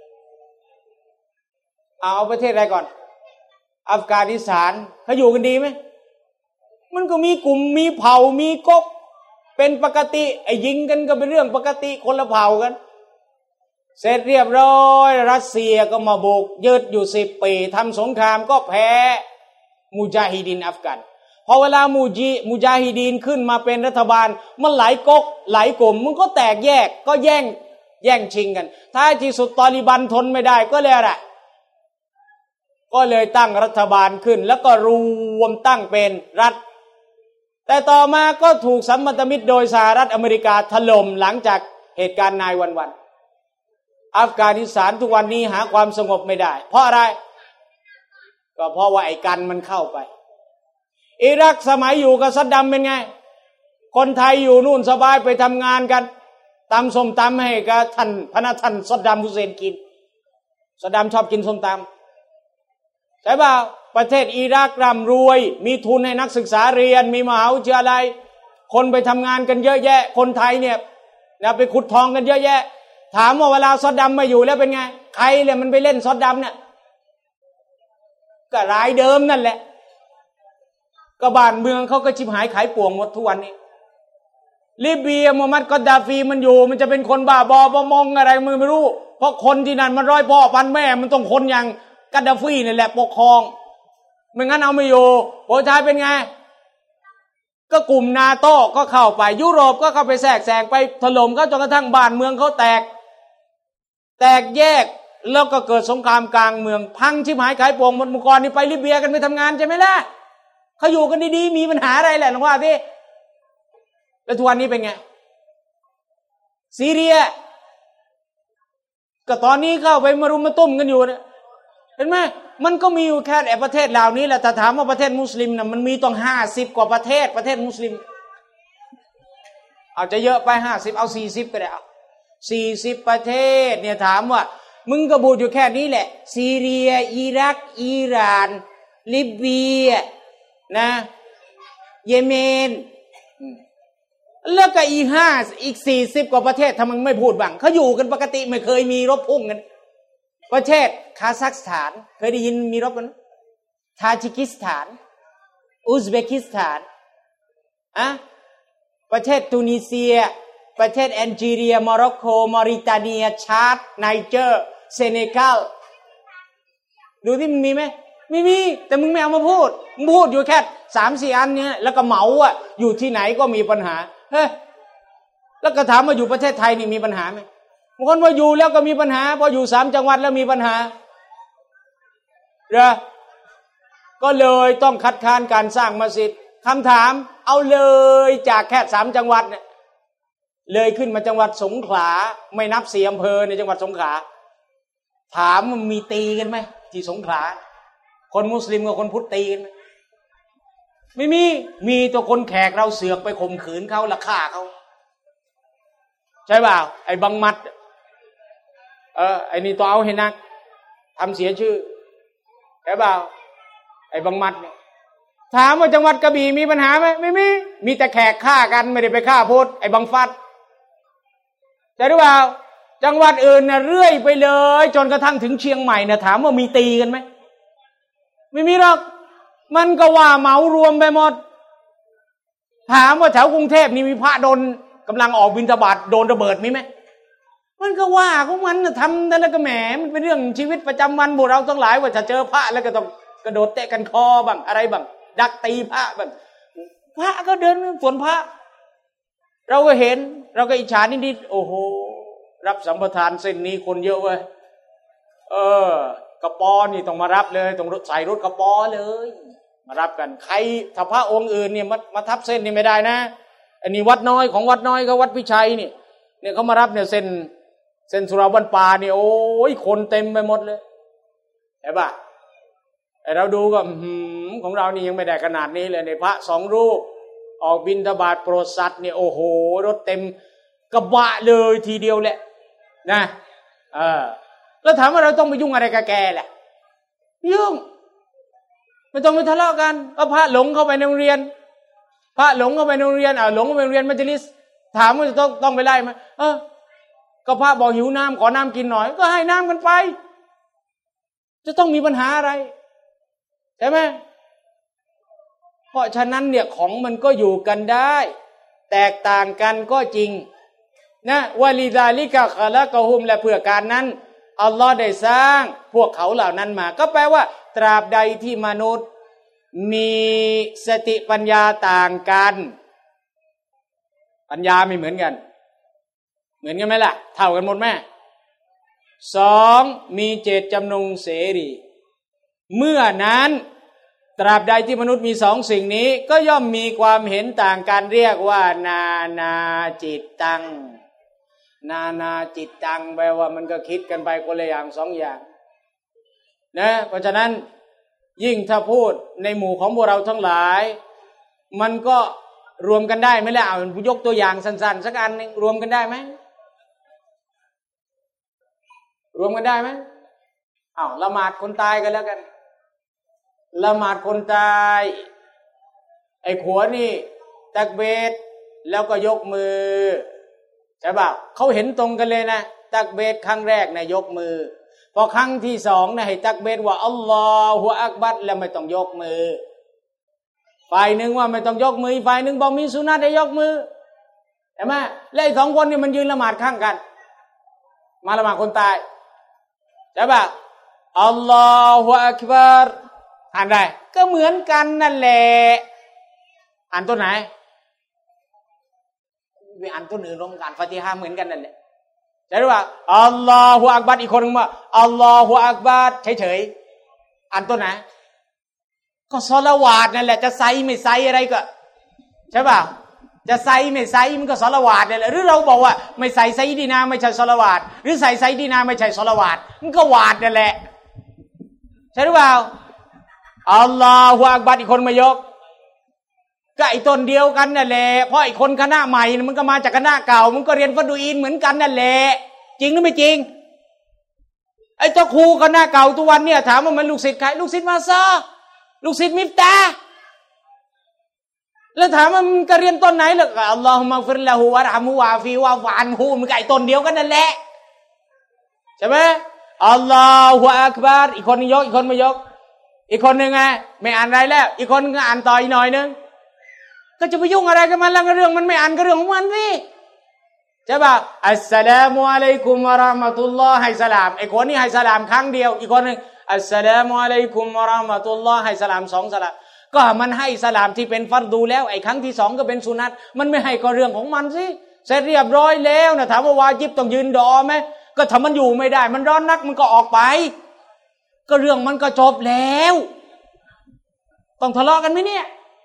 เอาประเทศอะไรก่อนอัฟกานิสถานเขาอยู่กันดีไหมมันก็มีกลุ่มมีเผ่ามีก๊กเป็นปกติไอ้ยิงกันก็เป็นเรื่องปกติคนละเผ่ากันเสร็จเรียบร้อยรัสเซียก็มาบุกยึดอยู่สิบปีทำสงครามก็แพ้มุจาฮิดีนอัฟกันพอเวลามูจีมุจาฮิดีนขึ้นมาเป็นรัฐบาลมันหลายก๊กหลายกลุ่มมันก็แตกแยกก็แย่งแย่งชิงกันท้ายที่สุดตอลิบันทนไม่ได้ก็เลยอะไรก็เลยตั้งรัฐบาลขึ้นแล้วก็รวมตั้งเป็นรัฐแต่ต่อมาก็ถูกสัมพันธมิตรโดยสหรัฐอเมริกาถล่มหลังจากเหตุการณ์นายวันวันอัฟกานิสถานทุกวันนี้หาความสงบไม่ได้เพราะอะไรก็เพราะว่าไอ้กันมันเข้าไปอิรักสมัยอยู่กับซัดดัมเป็นไงคนไทยอยู่นู่นสบายไปทำงานกันตำส้มตำให้กับท่านพระท่านซัดดัมฮุเซนกินซัดดัมชอบกินส้มตำใช่ป่ะประเทศอิรักร่ำรวยมีทุนให้นักศึกษาเรียนมีมหาวิทยาลัยคนไปทำงานกันเยอะแยะคนไทยเนี่ยนะไปขุดทองกันเยอะแยะถามว่าเวลาซัดดัมมาอยู่แล้วเป็นไงใครเนี่ยมันไปเล่นซัดดัมเนี่ยก็รายเดิมนั่นแหละก็บ้านเมืองเขาก็ชิบหายขายป่วงหมดทุกวันนี้ลิเบียมูฮัมหมัดกอดดาฟีมันอยู่มันจะเป็นคนบ้าบอประมงอะไรมึงไม่รู้เพราะคนที่นั่นมันร้อยพ่อพันแม่มันต้องคนอย่างกอดดาฟีนี่แหละปกครองไม่งั้นเอาไม่อยู่โปรชายเป็นไงก็กลุ่มนาโต้ก็เข้าไปยุโรปก็เข้าไปแทรกแซงไปถล่มเขาจนกระทั่งบ้านเมืองเขาแตกแตกแยกแล้วก็เกิดสงครามกลางเมืองพังชิบหายขายป่วงหมดเมื่อก่อนนี่ไปลิเบียกันไปทำงานใช่ไหมล่ะเขาอยู่กันดีๆมีปัญหาอะไรแหละหลวงพ่อพี่แล้วทุกวันนี้เป็นไงซีเรียก็ตอนนี้เข้าไปมารุมมาตุ้มกันอยู่นะเห็นไหมมันก็มีอยู่แค่ไอ้ประเทศเหล่านี้แหละแต่ถามว่าประเทศมุสลิมน่ะมันมีต้องห้าสิบกว่าประเทศประเทศมุสลิมเอาจะเยอะไปห้าสิบเอาสี่สิบก็ได้เอาสี่สิบประเทศเนี่ยถามว่ามึงก็บูดอยู่แค่นี้แหละซีเรียอิรักอิหร่านลิเบียนะเยเมนแล้วก็อีห้าอีกสี่สิบกว่าประเทศทำไมไม่พูดบ้างเขาอยู่กันปกติไม่เคยมีรบพุ่งกันประเทศคาซัคสถานเคยได้ยินมีรบกันทาจิกิสถานอุซเบกิสถานอะประเทศตุนิเซียประเทศแอลจีเรียโมร็อกโกมอริตาเนียชาดไนเจอร์เซเนกัลดูที่มันมีไหมไม่มีแต่มึงไม่เอามาพูดมึงพูดอยู่แค่สามสี่อันเนี้ยแล้วก็เหมาอ่ะอยู่ที่ไหนก็มีปัญหาเฮ้ยแล้วก็ถามว่าอยู่ประเทศไทยนี่มีปัญหาไหมบางคนว่าอยู่แล้วก็มีปัญหาพออยู่สามจังหวัดแล้วมีปัญหาเหรอก็เลยต้องคัดค้านการสร้างมัสยิดคำถามเอาเลยจากแค่สามจังหวัดเนี่ยเลยขึ้นมาจังหวัดสงขลาไม่นับสี่อำเภอในจังหวัดสงขลาถามมันมีตีกันไหมที่สงขลาคนมุสลิมกับคนพุทธตีกันไหมไม่มีมีตัวคนแขกเราเสือกไปข่มขืนเขาละฆ่าเขาใช่เปล่าไอ้บังมัดเออไอ้นี่ตัวเอาให้นักทำเสียชื่อใช่เปล่าไอ้บังมัดเนี่ยถามว่าจังหวัดกระบี่มีปัญหาไหมไม่มีมีแต่แขกฆ่ากันไม่ได้ไปฆ่าพุทธไอ้บังฟัดใช่หรือเปล่าจังหวัดอื่นน่ะเรื่อยไปเลยจนกระทั่งถึงเชียงใหม่น่ะถามว่ามีตีกันไหมไม่มีหรอกมันก็ว่าเหมารวมไปหมดถามว่าแถวกรุงเทพนี่มีพระโดนกำลังออกบิณฑบาตโดนระเบิดมีไหมมันก็ว่าของมันทำแต่แล้วก็แหมมันเป็นเรื่องชีวิตประจำวันพวกเราทั้งหลายว่าจะเจอพระแล้วก็ต้องกระโดดเตะกันคอบ้างอะไรบ้างดักตีพระบ้างพระก็เดินสวนพระเราก็เห็นเราก็อิจฉานิดๆโอ้โหรับสัมปทานเส้นนี้คนเยอะเว้ยเออกระปอนี่ต้องมารับเลยต้องใส่รถกระปอเลยมารับกันใครถ้าพระองค์อื่นเนี่ยมามาทับเส้นนี่ไม่ได้นะอันนี้วัดน้อยของวัดน้อยก็วัดพิชัยนี่เนี่ยเขามารับเนี่ยเส้นเส้นสุราบันปาเนี่ยโอ้ยคนเต็มไปหมดเลยเห็นปะไอเราดูก็ของเรานี่ยังไม่ได้ขนาดนี้เลยในพระสองรูปออกบิณฑบาตโปรดสัตว์เนี่ยโอ้โหรถเต็มกระบะเลยทีเดียวแหละนะเออแล้วถามว่าเราต้องไปยุ่งอะไรกับแกแหละยุ่งไม่ต้องไปทะเลาะกันเอาพระหลงเข้าไปในโรงเรียนพระหลงเข้าไปในโรงเรียนอ่าหลงเข้าไปโรงเรียนมัจลิสถามว่าจะต้องต้องไปไล่ไหมเออก็พระบอกหิวน้ำขอน้ำกินหน่อยก็ให้น้ำกันไปจะต้องมีปัญหาอะไรใช่ไหมเพราะฉะนั้นเนี่ยของมันก็อยู่กันได้แตกต่างกันก็จริงนะวะลิซาลิกะคอละกะฮุมและเพื่อการนั้นอัลลอฮ์ได้สร้างพวกเขาเหล่านั้นมาก็แปลว่าตราบใดที่มนุษย์มีสติปัญญาต่างกันปัญญาไม่เหมือนกันเหมือนกันไหมล่ะเท่ากันหมดไหมสองมีเจตจำนงเสรีเมื่อนั้นตราบใดที่มนุษย์มีสองสิ่งนี้ก็ย่อมมีความเห็นต่างกันเรียกว่านานาจิตตังนานาจิตตังแปลว่ามันก็คิดกันไปคนละอย่างสองอย่างนะเพราะฉะนั้นยิ่งถ้าพูดในหมู่ของพวกเราทั้งหลายมันก็รวมกันได้ไหมล่ะเอายกตัวอย่างสั้นๆสักอันนึงรวมกันได้ไหมรวมกันได้ไหมอ้าวละหมาดคนตายกันแล้วกันละหมาดคนตายไอ้ขัวนี่ตักเบรแล้วก็ยกมือใช่ป่ะเขาเห็นตรงกันเลยนะตักเบรครั้งแรกนะยกมือพอครั้งที่สองนะให้ตักเบรว่าอัลลอฮฺอักบัรแล้วไม่ต้องยกมือฝ่ายหนึ่งว่าไม่ต้องยกมือฝ่ายหนึ่งบอกมีสุนัตให้ยกมือเห็นไหมและไอ้สองคนนี่มันยืนละหมาดข้างกันมาละหมาดคนตายใช่ป่ะอัลลอฮฺอักบัรอ่านได้ก็เหมือนกันนั่นแหละอ่านตัวไหนไปอ่านตัวอื่นรวมกันฟาติฮะเหมือนกันนั่นแหละใช่หรือเปล่าอัลลอฮฺอักบัรอีกคนนึงว่าอัลลอฮฺอักบัรเฉยๆอ่านตัวไหนก็ศอลาวาตนั่นแหละจะไซไม่ไซอะไรก็ใช่ป่ะจะไซไม่ไซมันก็ศอลาวาตนั่นแหละหรือเราบอกว่าไม่ใส่ไซดีนาไม่ใช่ศอลาวาตหรือใส่ไซดีนาไม่ใช่ศอลาวาตมันก็วาดนั่นแหละใช่หรือเปล่าอัลลอฮฺอักบัรอีกคนมายกก็ไอ้ต้นเดียวกันนั่นแหละเพราะไอ้คนคณะใหม่มันก็มาจากคณะเก่ามันก็เรียนฟัดดูอินเหมือนกันนั่นแหละจริงหรือไม่จริงไอ้เจ้าครูคณะเก่าทุกวันเนี่ยถามว่ามันลูกศิษย์ใครลูกศิษย์มาซาลูกศิษย์มิฟตาแล้วถามว่ามันก็เรียนต้นไหนล่ะอัลลอฮุมะฟิรละฮูวะรหะมูวะฟีวะฟะอันฮูมันก็ไอ้ต้นเดียวกันนั่นแหละใช่ไหมอัลลอฮฺอักบัรอีกคนนึงยกอีกคนไม่ยกอีกคนนึงไงไม่อ่านอะไรแล้วอีกคนก็อ่านต่ออีกหน่อยนึงก็จะไปยุ่งอะไรกับมันแล้วเรื่องมันไม่อ่านก็เรื่องของมันสิใช่ป่ะอัสสลามุอะลัยกุมวะเราะห์มะตุลลอฮ์ให้สลามไอ้คนนี้ให้สลามครั้งเดียวอีกคนนึงอัสสลามุอะลัยกุมวะเราะห์มะตุลลอฮ์ให้สลามสองสลามก็มันให้สลามที่เป็นฟัรดูแล้วไอ้ครั้งที่สองก็เป็นสุนัตมันไม่ให้ก็เรื่องของมันสิเสร็จเรียบร้อยแล้วนะถามว่าวาญิบต้องยืนดอไหมก็ถ้ามันอยู่ไม่ได้มันร้อนนักมันก็ออกไปก็เรื่องมันก็จบแล้วต้องทะเลาะกันไหมเนี่ย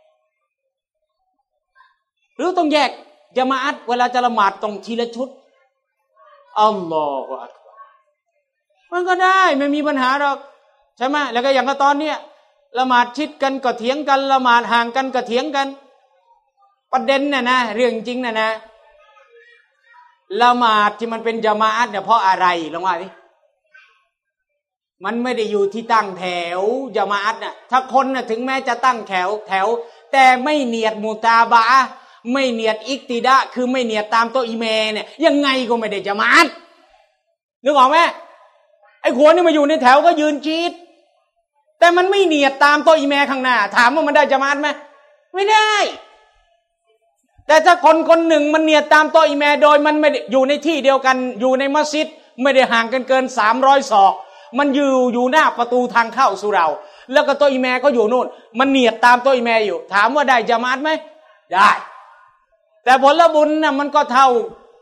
หรือต้องแยกญะมาอะฮ์เวลาจะละหมาดต้องทีละชุดอัลลอฮฺอักบัรมันก็ได้ไม่มีปัญหาหรอกใช่ไหมแล้วก็อย่างกับตอนเนี้ยละหมาดชิดกันก็เถียงกันละหมาดห่างกันก็เถียงกันประเด็นน่ะนะเรื่องจริงน่ะนะละหมาดที่มันเป็นญะมาอะฮ์เนี่ยเพราะอะไรลองว่าดิมันไม่ได้อยู่ที่ตั้งแถวญะมาอะฮ์น่ะถ้าคนน่ะถึงแม้จะตั้งแถวแถวแต่ไม่เนียดมุตาบะอะห์ไม่เนียดอิกติดะคือไม่เนียดตามโตอิเมเนี่ยยังไงก็ไม่ได้ญะมาอะฮ์นึกออกไหมไอ้ขัวนี่มาอยู่ในแถวก็ยืนจีดแต่มันไม่เนียดตามโตอิเมข้างหน้าถามว่ามันได้ญะมาอะฮ์ไหมไม่ได้แต่ถ้าคนคนหนึ่งมันเนียดตามโตอิเมโดยมันไม่ได้อยู่ในที่เดียวกันอยู่ในมัสยิดไม่ได้ห่างกันเกินสามร้อยศอกมันอยู่อยู่หน้าประตูทางเข้าสู่เราแล้วก็โตอิเมก็อยู่นู่นมันเนียดตามโตอิเมอยู่ถามว่าได้ญะมาอะฮ์ไหมได้แต่ผลบุญน่ะมันก็เท่า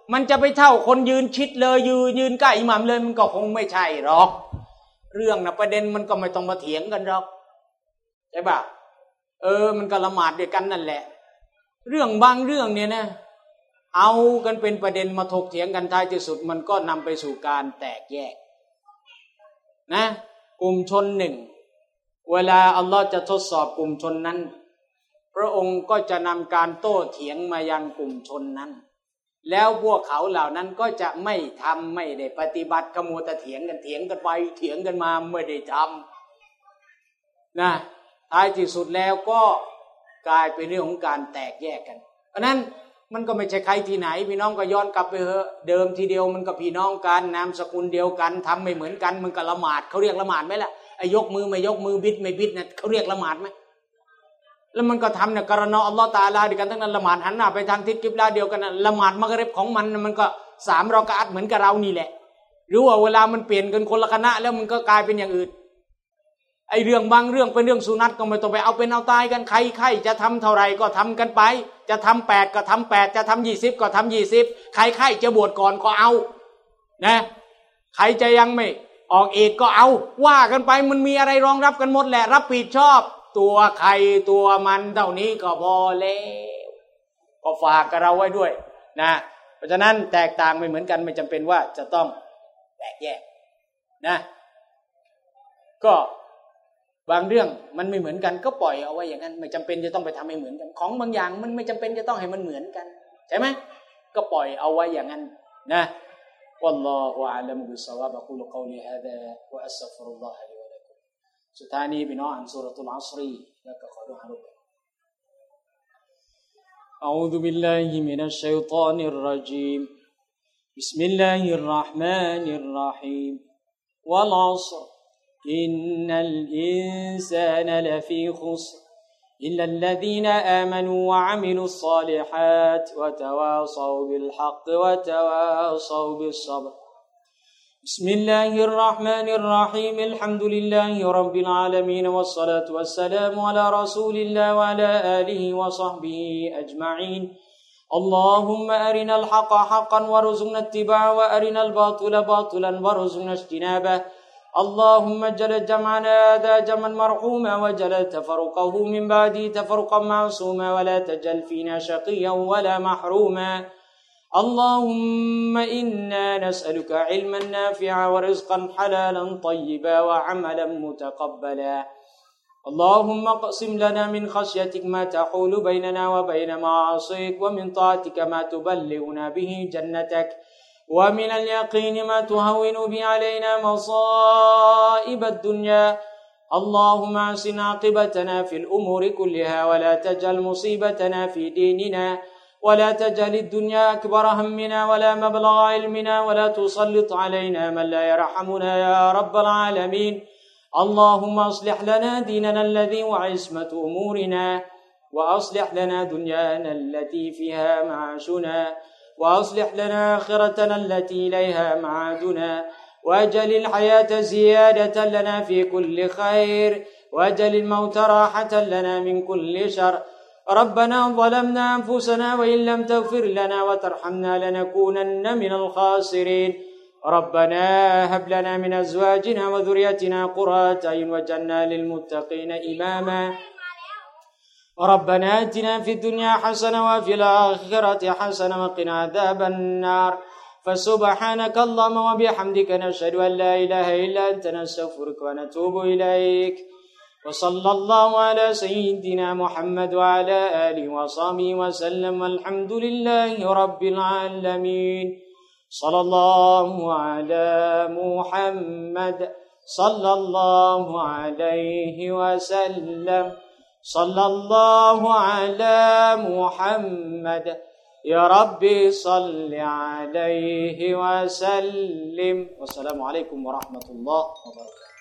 มันจะไปเท่าคนยืนชิดเลยยืนยืนใกล้อิหมัมเลยมันก็คงไม่ใช่หรอกเรื่องนะประเด็นมันก็ไม่ต้องมาเถียงกันหรอกใช่ป่ะเออมันก็ละหมาดด้วยกันนั่นแหละเรื่องบางเรื่องเนี่ยนะเอากันเป็นประเด็นมาถกเถียงกันท้ายที่สุดมันก็นำไปสู่การแตกแยกนะกลุ่มชนหนึ่งเวลาอัลลอฮ์จะทดสอบกลุ่มชนนั้นพระองค์ก็จะนำการโต้เถียงมายังกลุ่มชนนั้นแล้วพวกเขาเหล่านั้นก็จะไม่ทำไม่ได้ปฏิบัติขโมยแต่เถียงกันเถียงกันไปเถียงกันมาไม่ได้ทำนะท้ายที่สุดแล้วก็กลายเป็นเรื่องของการแตกแยกกันเพราะนั้นมันก็ไม่ใช่ใครที่ไหนพี่น้องก็ย้อนกลับไปเถอะเดิมทีเดียวมันก็พี่น้องกันนามสกุลเดียวกันทำไม่เหมือนกันมันก็ละหมาดเขาเรียกละหมาดไหมล่ะไอ้ยกมือไม่ยกมือบิดไม่บิดเนี่ยเขาเรียกละหมาดไหมแล้วมันก็ทำเนี่ยกรณะอัลลอฮฺตะอาลาด้วยกันทั้งนั้นละหมาดหันหน้าไปทางทิศกิบลาเดียวกันนะละหมาดมักริบของมันมันก็สามรอกะอัตเหมือนกับเรานี่แหละหรือว่าเวลามันเปลี่ยนกันคนละคณะแล้วมันก็กลายเป็นอย่างอื่นไอ้เรื่องบางเรื่องเป็นเรื่องสุนัตก็ไม่ต้องไปเอาเป็นเอาตายกันใครใครจะทำเท่าไรก็ทำกันไปจะทำแปดก็ทำแปดจะทำยี่สิบก็ทำยี่สิบใครใครจะบวชก่อนก็เอานะใครจะยังไม่ออกเอกก็เอาว่ากันไปมันมีอะไรรองรับกันหมดแหละรับผิดชอบตัวใครตัวมันเท่านี้ก็พอแล้วก็ฝากกับเราไว้ด้วยนะเพราะฉะนั้นแตกต่างไม่เหมือนกันไม่จำเป็นว่าจะต้องแตกแยกนะก็บางเรื่องมันไม่เหมือนกันก็ปล่อยเอาไว้อย่างนั้นไม่จำเป็นจะต้องไปทำให้เหมือนกันของบางอย่างมันไม่จำเป็นจะต้องให้มันเหมือนกันใช่ไหมก็ปล่อยเอาไว้อย่างนั้นนะوالله أعلم بالصواب أقول قولي هذا وأستغفر الله لي ولكم สุดท้ายนี้พี่น้องอ่านซูเราะตุลอัศรแล้วก็ขอดุอาด้วย أعوذ بالله من الشيطان الرجيم بسم الله الرحمن الرحيم والعصر إن الإنسان لفي خسر إلا الذين آمنوا وعملوا الصالحات وتواصوا بالحق وتواصوا بالصبر بسم الله الرحمن الرحيم الحمد لله رب العالمين والصلاة والسلام على رسول الله وعلى آله وصحبه أجمعين اللهم أرنا الحق حقا وارزقنا اتباعه وأرنا الباطل باطلا وارزقنا اجتنابه اللهم اجعل جمعنا هذا جمعا مرحوما واجعل تفرقه من بعده تفرقا معصوما ولا تجعل فينا شقيا ولا محروما اللهم إنا نسألك علما نافعا ورزقا حلالا طيبا وعملا متقبلا اللهم اقسم لنا من خشيتك ما تحول بيننا وبين معاصيك ومن طاعتك ما تبلغنا به جنتك ومن اليقين ما تهون به علينا مصائب الدنيا اللهم احسن عاقبتنا في الأمور كلها ولا تجعل مصيبتنا في ديننا ولا تجعل الدنيا أكبر همنا ولا مبلغ علمنا ولا تسلط علينا من لا يرحمنا يا رب العالمين اللهم أصلح لنا ديننا الذي وعصمة أمورنا وأصلح لنا دنيانا التي فيها معاشنا وأصلح لنا آخرتنا التي إليها معادنا واجعل الحياة زيادة لنا في كل خير واجعل الموت راحة لنا من كل شر ربنا ظلمنا أنفسنا وإن لم تغفر لنا وترحمنا لنكونن من الخاسرين ربنا هب لنا من أزواجنا وذريتنا قرة أعين واجعلنا للمتقين إماما ربنا آتنا في الدنيا حسنة وفي الآخرة حسنة وقنا عذاب النار فسبحانك اللهم وبحمدك نشهد أن لا إله إلا أنت نستغفرك ونتوب إليك وصلى الله على سيدنا محمد وعلى آله وصحبه وسلم والحمد لله رب العالمين صلى الله على محمد صلى الله عليه وسلم صلى الله على محمد يا ربي صل عليه وسلم والسلام عليكم ورحمة الله وبركاته